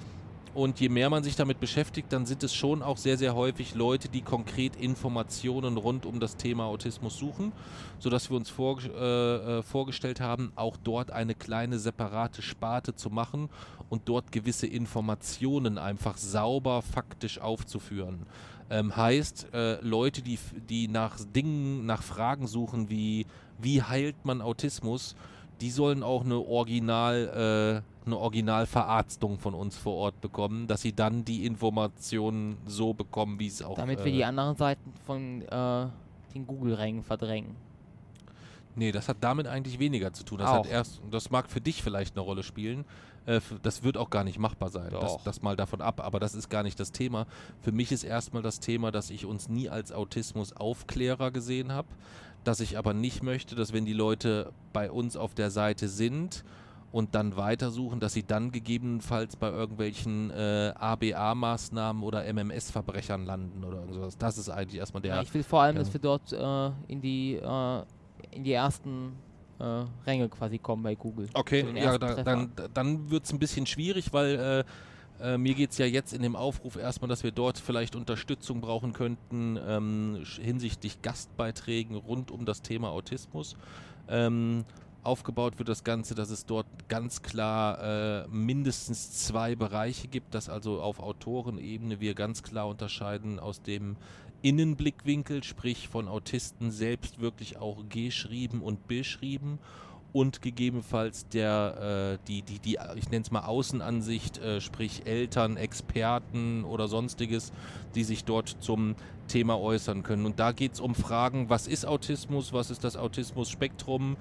Und je mehr man sich damit beschäftigt, dann sind es schon auch sehr, sehr häufig Leute, die konkret Informationen rund um das Thema Autismus suchen, sodass wir uns vorgestellt haben, auch dort eine kleine separate Sparte zu machen und dort gewisse Informationen einfach sauber faktisch aufzuführen. Heißt, Leute, die nach Dingen, nach Fragen suchen, wie heilt man Autismus, die sollen auch eine Originalverarztung von uns vor Ort bekommen, dass sie dann die Informationen so bekommen, wie es auch... Damit wir die anderen Seiten von den Google-Rängen verdrängen. Nee, das hat damit eigentlich weniger zu tun. Das mag für dich vielleicht eine Rolle spielen. Das wird auch gar nicht machbar sein. Das mal davon ab. Aber das ist gar nicht das Thema. Für mich ist erstmal das Thema, dass ich uns nie als Autismus-Aufklärer gesehen habe. Dass ich aber nicht möchte, dass wenn die Leute bei uns auf der Seite sind und dann weitersuchen, dass sie dann gegebenenfalls bei irgendwelchen ABA-Maßnahmen oder MMS-Verbrechern landen oder irgendwas. Das ist eigentlich erstmal der... Ja, ich will vor allem, dass wir dort in die ersten Ränge quasi kommen bei Google. Okay, ja, dann wird es ein bisschen schwierig, weil mir geht es ja jetzt in dem Aufruf erstmal, dass wir dort vielleicht Unterstützung brauchen könnten hinsichtlich Gastbeiträgen rund um das Thema Autismus. Aufgebaut wird das Ganze, dass es dort ganz klar mindestens 2 Bereiche gibt, dass also auf Autorenebene wir ganz klar unterscheiden aus dem Innenblickwinkel, sprich von Autisten selbst wirklich auch geschrieben und beschrieben und gegebenenfalls ich nenne es mal Außenansicht, sprich Eltern, Experten oder sonstiges, die sich dort zum Thema äußern können. Und da geht es um Fragen, was ist Autismus, was ist das Autismus-Spektrum,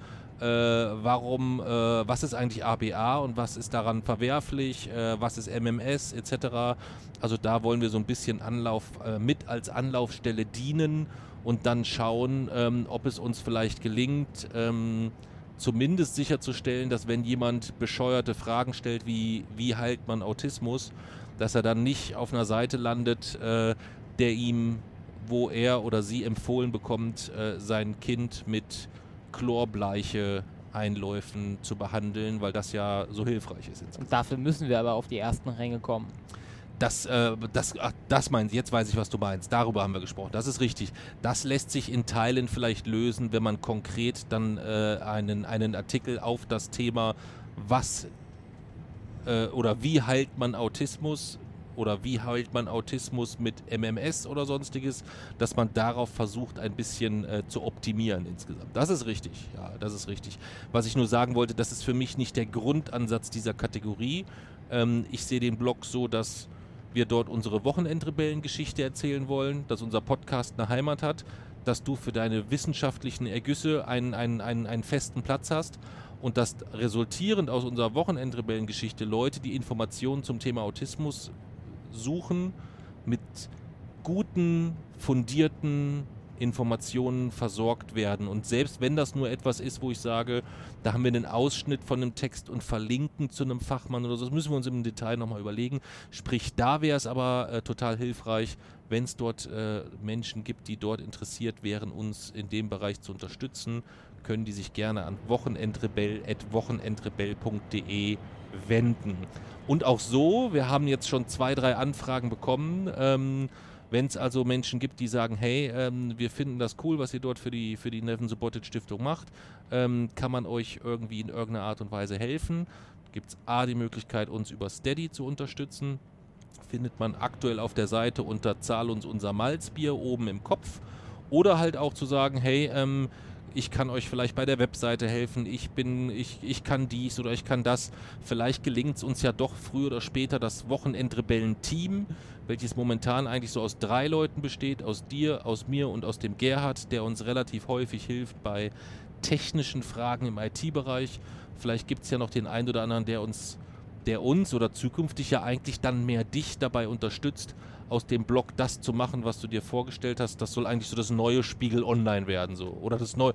was ist eigentlich ABA und was ist daran verwerflich, was ist MMS etc. Also da wollen wir so ein bisschen mit als Anlaufstelle dienen und dann schauen, ob es uns vielleicht gelingt, zumindest sicherzustellen, dass wenn jemand bescheuerte Fragen stellt, wie heilt man Autismus, dass er dann nicht auf einer Seite landet, wo er oder sie empfohlen bekommt, sein Kind mit Chlorbleiche Einläufen zu behandeln, weil das ja so hilfreich ist. Und dafür müssen wir aber auf die ersten Ränge kommen. Das meinst du, jetzt weiß ich, was du meinst. Darüber haben wir gesprochen. Das ist richtig. Das lässt sich in Teilen vielleicht lösen, wenn man konkret dann einen Artikel auf das Thema oder wie heilt man Autismus oder wie heilt man Autismus mit MMS oder sonstiges, dass man darauf versucht, ein bisschen zu optimieren insgesamt. Das ist richtig, ja, das ist richtig. Was ich nur sagen wollte, das ist für mich nicht der Grundansatz dieser Kategorie. Ich sehe den Blog so, dass wir dort unsere Wochenendrebellen-Geschichte erzählen wollen, dass unser Podcast eine Heimat hat, dass du für deine wissenschaftlichen Ergüsse einen festen Platz hast und dass resultierend aus unserer Wochenendrebellen-Geschichte Leute, die Informationen zum Thema Autismus suchen, mit guten, fundierten Informationen versorgt werden. Und selbst wenn das nur etwas ist, wo ich sage, da haben wir einen Ausschnitt von einem Text und verlinken zu einem Fachmann oder so, das müssen wir uns im Detail nochmal überlegen. Sprich, da wäre es aber total hilfreich, wenn es dort Menschen gibt, die dort interessiert wären, uns in dem Bereich zu unterstützen, können die sich gerne an wochenendrebell@wochenendrebell.de wenden. Und auch so, wir haben jetzt schon 2, 3 Anfragen bekommen, wenn es also Menschen gibt, die sagen, hey, wir finden das cool, was ihr dort für die Neven Subotic Stiftung macht, kann man euch irgendwie in irgendeiner Art und Weise helfen? Gibt es die Möglichkeit, uns über Steady zu unterstützen? Findet man aktuell auf der Seite unter Zahl uns unser Malzbier oben im Kopf. Oder halt auch zu sagen, hey, ich kann euch vielleicht bei der Webseite helfen, ich kann dies oder ich kann das. Vielleicht gelingt es uns ja doch früher oder später das Wochenendrebellen-Team, welches momentan eigentlich so aus 3 Leuten besteht, aus dir, aus mir und aus dem Gerhard, der uns relativ häufig hilft bei technischen Fragen im IT-Bereich. Vielleicht gibt es ja noch den einen oder anderen, der uns oder zukünftig ja eigentlich dann mehr dich dabei unterstützt, aus dem Blog das zu machen, was du dir vorgestellt hast. Das soll eigentlich so das neue Spiegel Online werden, so. Oder das neue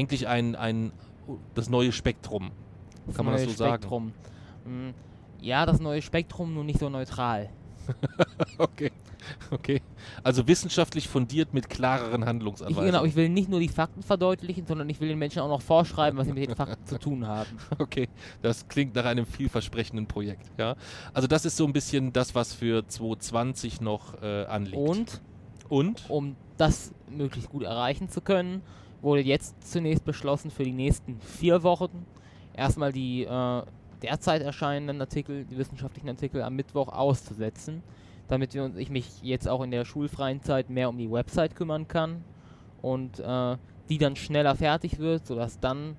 Spektrum. Kann man das so sagen? Ja, das neue Spektrum, nur nicht so neutral. Okay. Also wissenschaftlich fundiert mit klareren Handlungsanweisungen. Ich will nicht nur die Fakten verdeutlichen, sondern ich will den Menschen auch noch vorschreiben, was sie mit den Fakten zu tun haben. Okay, das klingt nach einem vielversprechenden Projekt. Ja? Also das ist so ein bisschen das, was für 2020 noch anliegt. Und? Um das möglichst gut erreichen zu können, wurde jetzt zunächst beschlossen, für die nächsten 4 Wochen erstmal die derzeit erscheinenden Artikel, die wissenschaftlichen Artikel am Mittwoch auszusetzen, damit ich mich jetzt auch in der schulfreien Zeit mehr um die Website kümmern kann und die dann schneller fertig wird, sodass dann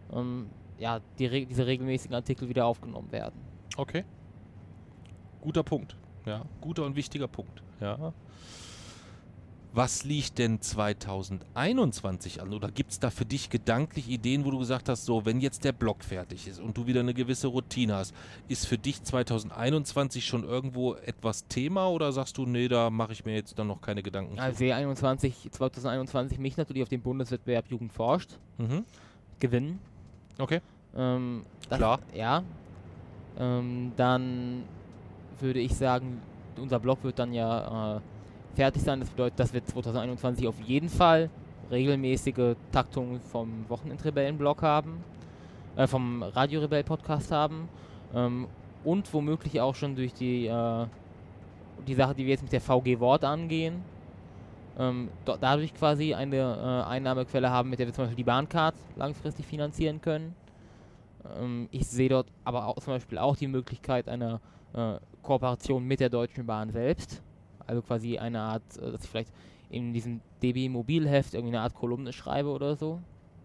diese regelmäßigen Artikel wieder aufgenommen werden. Okay. Guter Punkt. Ja, guter und wichtiger Punkt. Ja. Was liegt denn 2021 an? Oder gibt es da für dich gedanklich Ideen, wo du gesagt hast, so, wenn jetzt der Blog fertig ist und du wieder eine gewisse Routine hast, ist für dich 2021 schon irgendwo etwas Thema oder sagst du, nee, da mache ich mir jetzt dann noch keine Gedanken? Also 2021 mich natürlich auf den Bundeswettbewerb Jugend forscht gewinnen. Okay. Klar. Ja. Dann würde ich sagen, unser Blog wird dann ja fertig sein. Das bedeutet, dass wir 2021 auf jeden Fall regelmäßige Taktungen vom Wochenendrebellen-Blog haben, vom Radio-Rebell-Podcast haben und womöglich auch schon durch die Sache, die wir jetzt mit der VG Wort angehen, dadurch quasi eine Einnahmequelle haben, mit der wir zum Beispiel die Bahncard langfristig finanzieren können. Ich sehe dort aber auch zum Beispiel auch die Möglichkeit einer Kooperation mit der Deutschen Bahn selbst. Also quasi eine Art, dass ich vielleicht in diesem DB Mobilheft irgendwie eine Art Kolumne schreibe oder so.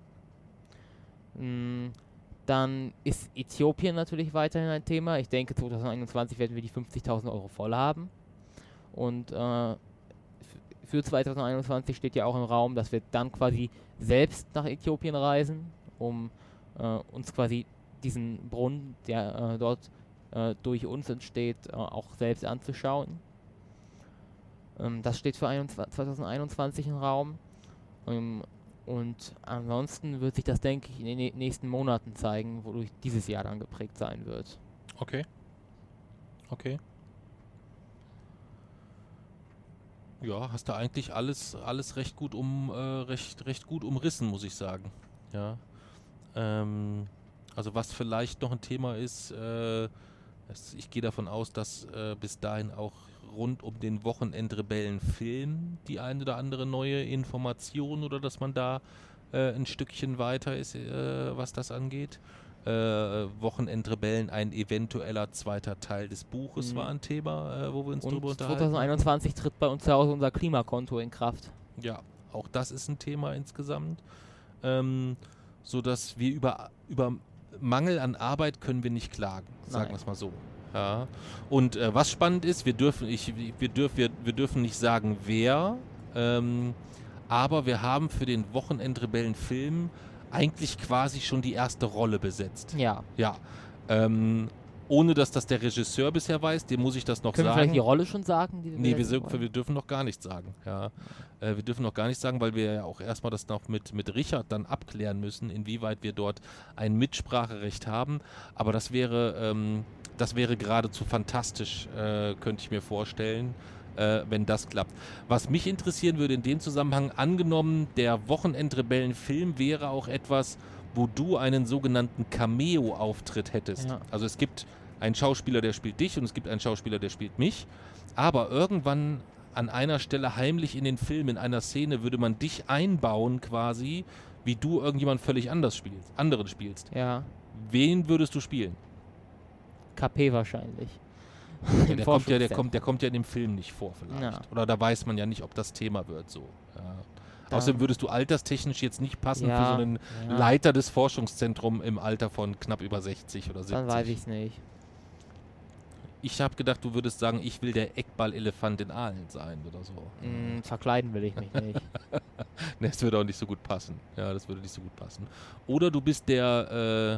Dann ist Äthiopien natürlich weiterhin ein Thema. Ich denke, 2021 werden wir die 50.000 Euro voll haben. Und für 2021 steht ja auch im Raum, dass wir dann quasi selbst nach Äthiopien reisen, um uns quasi diesen Brunnen, der dort durch uns entsteht, auch selbst anzuschauen. Das steht für 2021 im Raum. Und ansonsten wird sich das, denke ich, in den nächsten Monaten zeigen, wodurch dieses Jahr dann geprägt sein wird. Okay. Ja, hast du eigentlich alles recht gut umrissen, muss ich sagen. Ja. Also was vielleicht noch ein Thema ist, ich gehe davon aus, dass bis dahin auch rund um den Wochenendrebellen-Film die eine oder andere neue Information oder dass man da ein Stückchen weiter ist, was das angeht. Wochenendrebellen, ein eventueller zweiter Teil des Buches war ein Thema, wo wir uns drüber unterhalten. 2021 tritt bei uns zu Hause unser Klimakonto in Kraft. Ja, auch das ist ein Thema insgesamt. Sodass wir über Mangel an Arbeit können wir nicht klagen, sagen wir es mal so. Ja. Und was spannend ist, wir dürfen nicht sagen, wer, aber wir haben für den Wochenendrebellen-Film eigentlich quasi schon die erste Rolle besetzt. Ja. Ja. Ohne dass das der Regisseur bisher weiß, dem muss ich das noch sagen. Können wir vielleicht die Rolle schon sagen? Wir dürfen noch gar nichts sagen. Ja. Wir dürfen noch gar nichts sagen, weil wir ja auch erstmal das noch mit Richard dann abklären müssen, inwieweit wir dort ein Mitspracherecht haben. Aber das wäre geradezu fantastisch, könnte ich mir vorstellen, wenn das klappt. Was mich interessieren würde in dem Zusammenhang, angenommen, der Wochenendrebellen-Film wäre auch etwas, wo du einen sogenannten Cameo-Auftritt hättest. Ja. Also es gibt einen Schauspieler, der spielt dich und es gibt einen Schauspieler, der spielt mich. Aber irgendwann an einer Stelle heimlich in den Film, in einer Szene, würde man dich einbauen quasi, wie du irgendjemand völlig anderen spielst. Ja. Wen würdest du spielen? KP wahrscheinlich. Ja, der kommt ja in dem Film nicht vor vielleicht. Ja. Oder da weiß man ja nicht, ob das Thema wird so. Ja. Außerdem würdest du alterstechnisch jetzt nicht passen für so einen Leiter des Forschungszentrums im Alter von knapp über 60 oder 70. Dann weiß ich es nicht. Ich habe gedacht, du würdest sagen, ich will der Eckball-Elefant in Aalen sein oder so. Verkleiden will ich mich nicht. Ne, das würde auch nicht so gut passen. Ja, das würde nicht so gut passen. Oder du bist der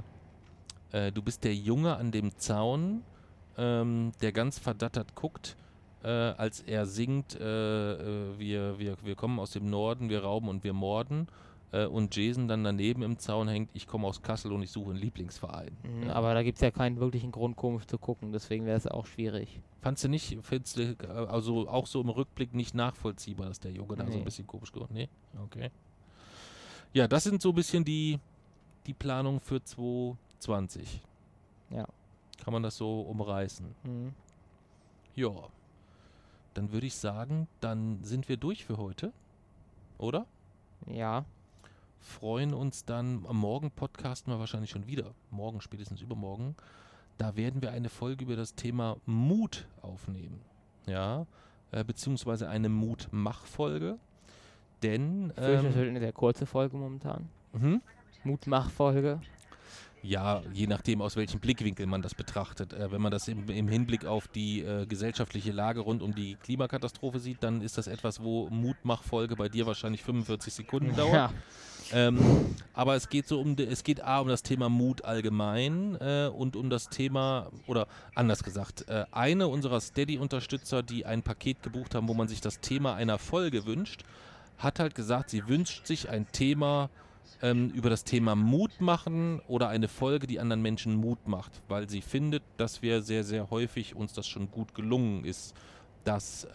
Junge an dem Zaun, der ganz verdattert guckt, als er singt, wir kommen aus dem Norden, wir rauben und wir morden. und Jason dann daneben im Zaun hängt, ich komme aus Kassel und ich suche einen Lieblingsverein. Ja. Aber da gibt es ja keinen wirklichen Grund, komisch zu gucken, deswegen wäre es auch schwierig. Fandst du nicht, also auch so im Rückblick nicht nachvollziehbar, dass der Junge da so ein bisschen komisch geworden ist? Nee? Okay. Ja, das sind so ein bisschen die Planung für 2020. Ja. Kann man das so umreißen? Ja. Dann würde ich sagen, dann sind wir durch für heute, oder? Ja. Freuen uns dann, am Morgen podcasten wir wahrscheinlich schon wieder, morgen, spätestens übermorgen. Da werden wir eine Folge über das Thema Mut aufnehmen, ja, beziehungsweise eine Mutmach-Folge, denn... Das ist eine sehr kurze Folge momentan. Mutmach-Folge. Ja, je nachdem, aus welchem Blickwinkel man das betrachtet. Wenn man das im Hinblick auf die gesellschaftliche Lage rund um die Klimakatastrophe sieht, dann ist das etwas, wo Mutmach-Folge bei dir wahrscheinlich 45 Sekunden dauert. Ja. Aber es geht um das Thema Mut allgemein und um das Thema, oder anders gesagt, eine unserer Steady-Unterstützer, die ein Paket gebucht haben, wo man sich das Thema einer Folge wünscht, hat halt gesagt, sie wünscht sich ein Thema über das Thema Mut machen oder eine Folge, die anderen Menschen Mut macht, weil sie findet, dass wir sehr, sehr häufig uns das schon gut gelungen ist, dass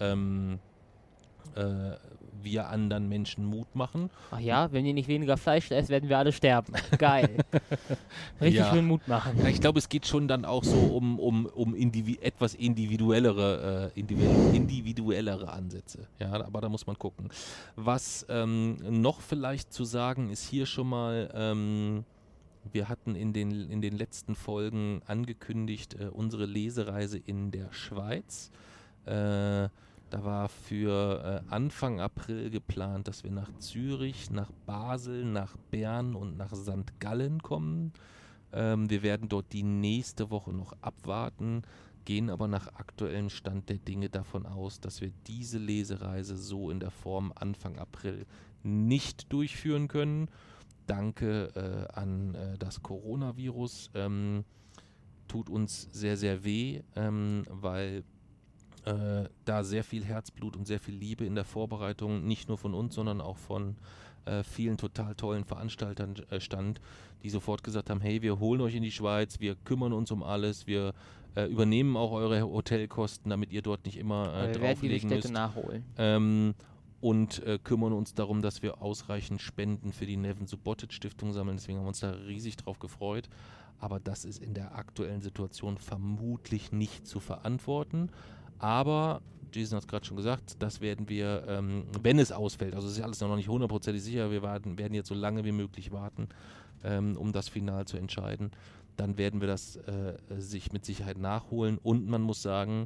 wir anderen Menschen Mut machen. Ach ja, wenn ihr nicht weniger Fleisch esst, werden wir alle sterben. Geil. Richtig schön Mut machen. Ja, ich glaube, es geht schon dann auch so um etwas individuellere Ansätze. Ja, aber da muss man gucken. Was noch vielleicht zu sagen ist hier schon mal, wir hatten in den letzten Folgen angekündigt, unsere Lesereise in der Schweiz. Da war für Anfang April geplant, dass wir nach Zürich, nach Basel, nach Bern und nach St. Gallen kommen. Wir werden dort die nächste Woche noch abwarten, gehen aber nach aktuellem Stand der Dinge davon aus, dass wir diese Lesereise so in der Form Anfang April nicht durchführen können. Danke an das Coronavirus. Tut uns sehr, sehr weh, weil da sehr viel Herzblut und sehr viel Liebe in der Vorbereitung, nicht nur von uns, sondern auch von vielen total tollen Veranstaltern stand, die sofort gesagt haben, hey, wir holen euch in die Schweiz, wir kümmern uns um alles, wir übernehmen auch eure Hotelkosten, damit ihr dort nicht immer drauflegen müsst. Nachholen. Und kümmern uns darum, dass wir ausreichend Spenden für die Nevin Subotic Stiftung sammeln. Deswegen haben wir uns da riesig drauf gefreut. Aber das ist in der aktuellen Situation vermutlich nicht zu verantworten. Aber, Jason hat es gerade schon gesagt, das werden wir, wenn es ausfällt, also es ist alles noch nicht hundertprozentig sicher, wir werden jetzt so lange wie möglich warten, um das Final zu entscheiden, dann werden wir das sich mit Sicherheit nachholen. Und man muss sagen,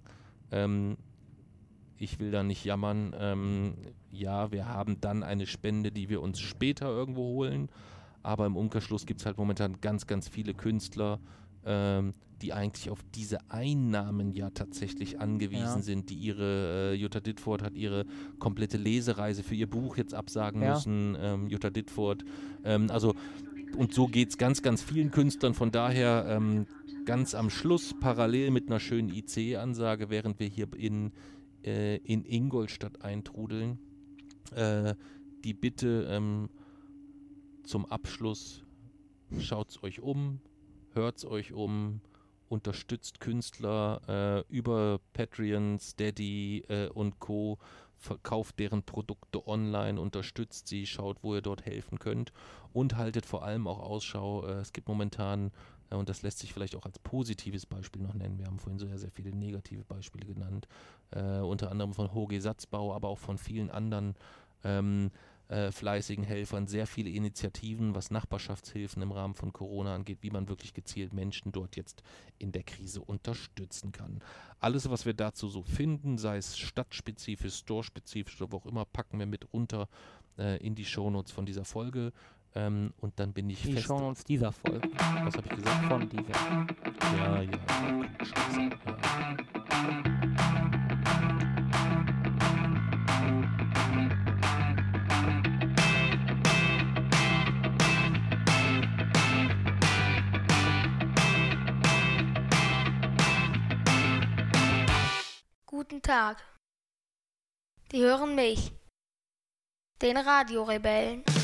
ich will da nicht jammern, ja, wir haben dann eine Spende, die wir uns später irgendwo holen, aber im Umkehrschluss gibt es halt momentan ganz, ganz viele Künstler, die eigentlich auf diese Einnahmen ja tatsächlich angewiesen sind, die Jutta Ditford hat ihre komplette Lesereise für ihr Buch jetzt absagen müssen, Jutta Ditford, und so geht es ganz, ganz vielen Künstlern, von daher ganz am Schluss parallel mit einer schönen IC-Ansage, während wir hier in Ingolstadt eintrudeln, die Bitte zum Abschluss, schaut's euch um, hört's euch um, unterstützt Künstler über Patreon, Steady und Co., verkauft deren Produkte online, unterstützt sie, schaut, wo ihr dort helfen könnt und haltet vor allem auch Ausschau. Es gibt momentan, und das lässt sich vielleicht auch als positives Beispiel noch nennen, wir haben vorhin so sehr viele negative Beispiele genannt, unter anderem von HOG Satzbau, aber auch von vielen anderen fleißigen Helfern, sehr viele Initiativen, was Nachbarschaftshilfen im Rahmen von Corona angeht, wie man wirklich gezielt Menschen dort jetzt in der Krise unterstützen kann. Alles, was wir dazu so finden, sei es stadtspezifisch, storespezifisch oder wo auch immer, packen wir mit runter in die Shownotes von dieser Folge. Und dann bin ich die Shownotes dieser Folge. Was habe ich gesagt? Von dieser. Ja. Scheiße. Ja. Guten Tag. Sie hören mich, den Radiorebellen.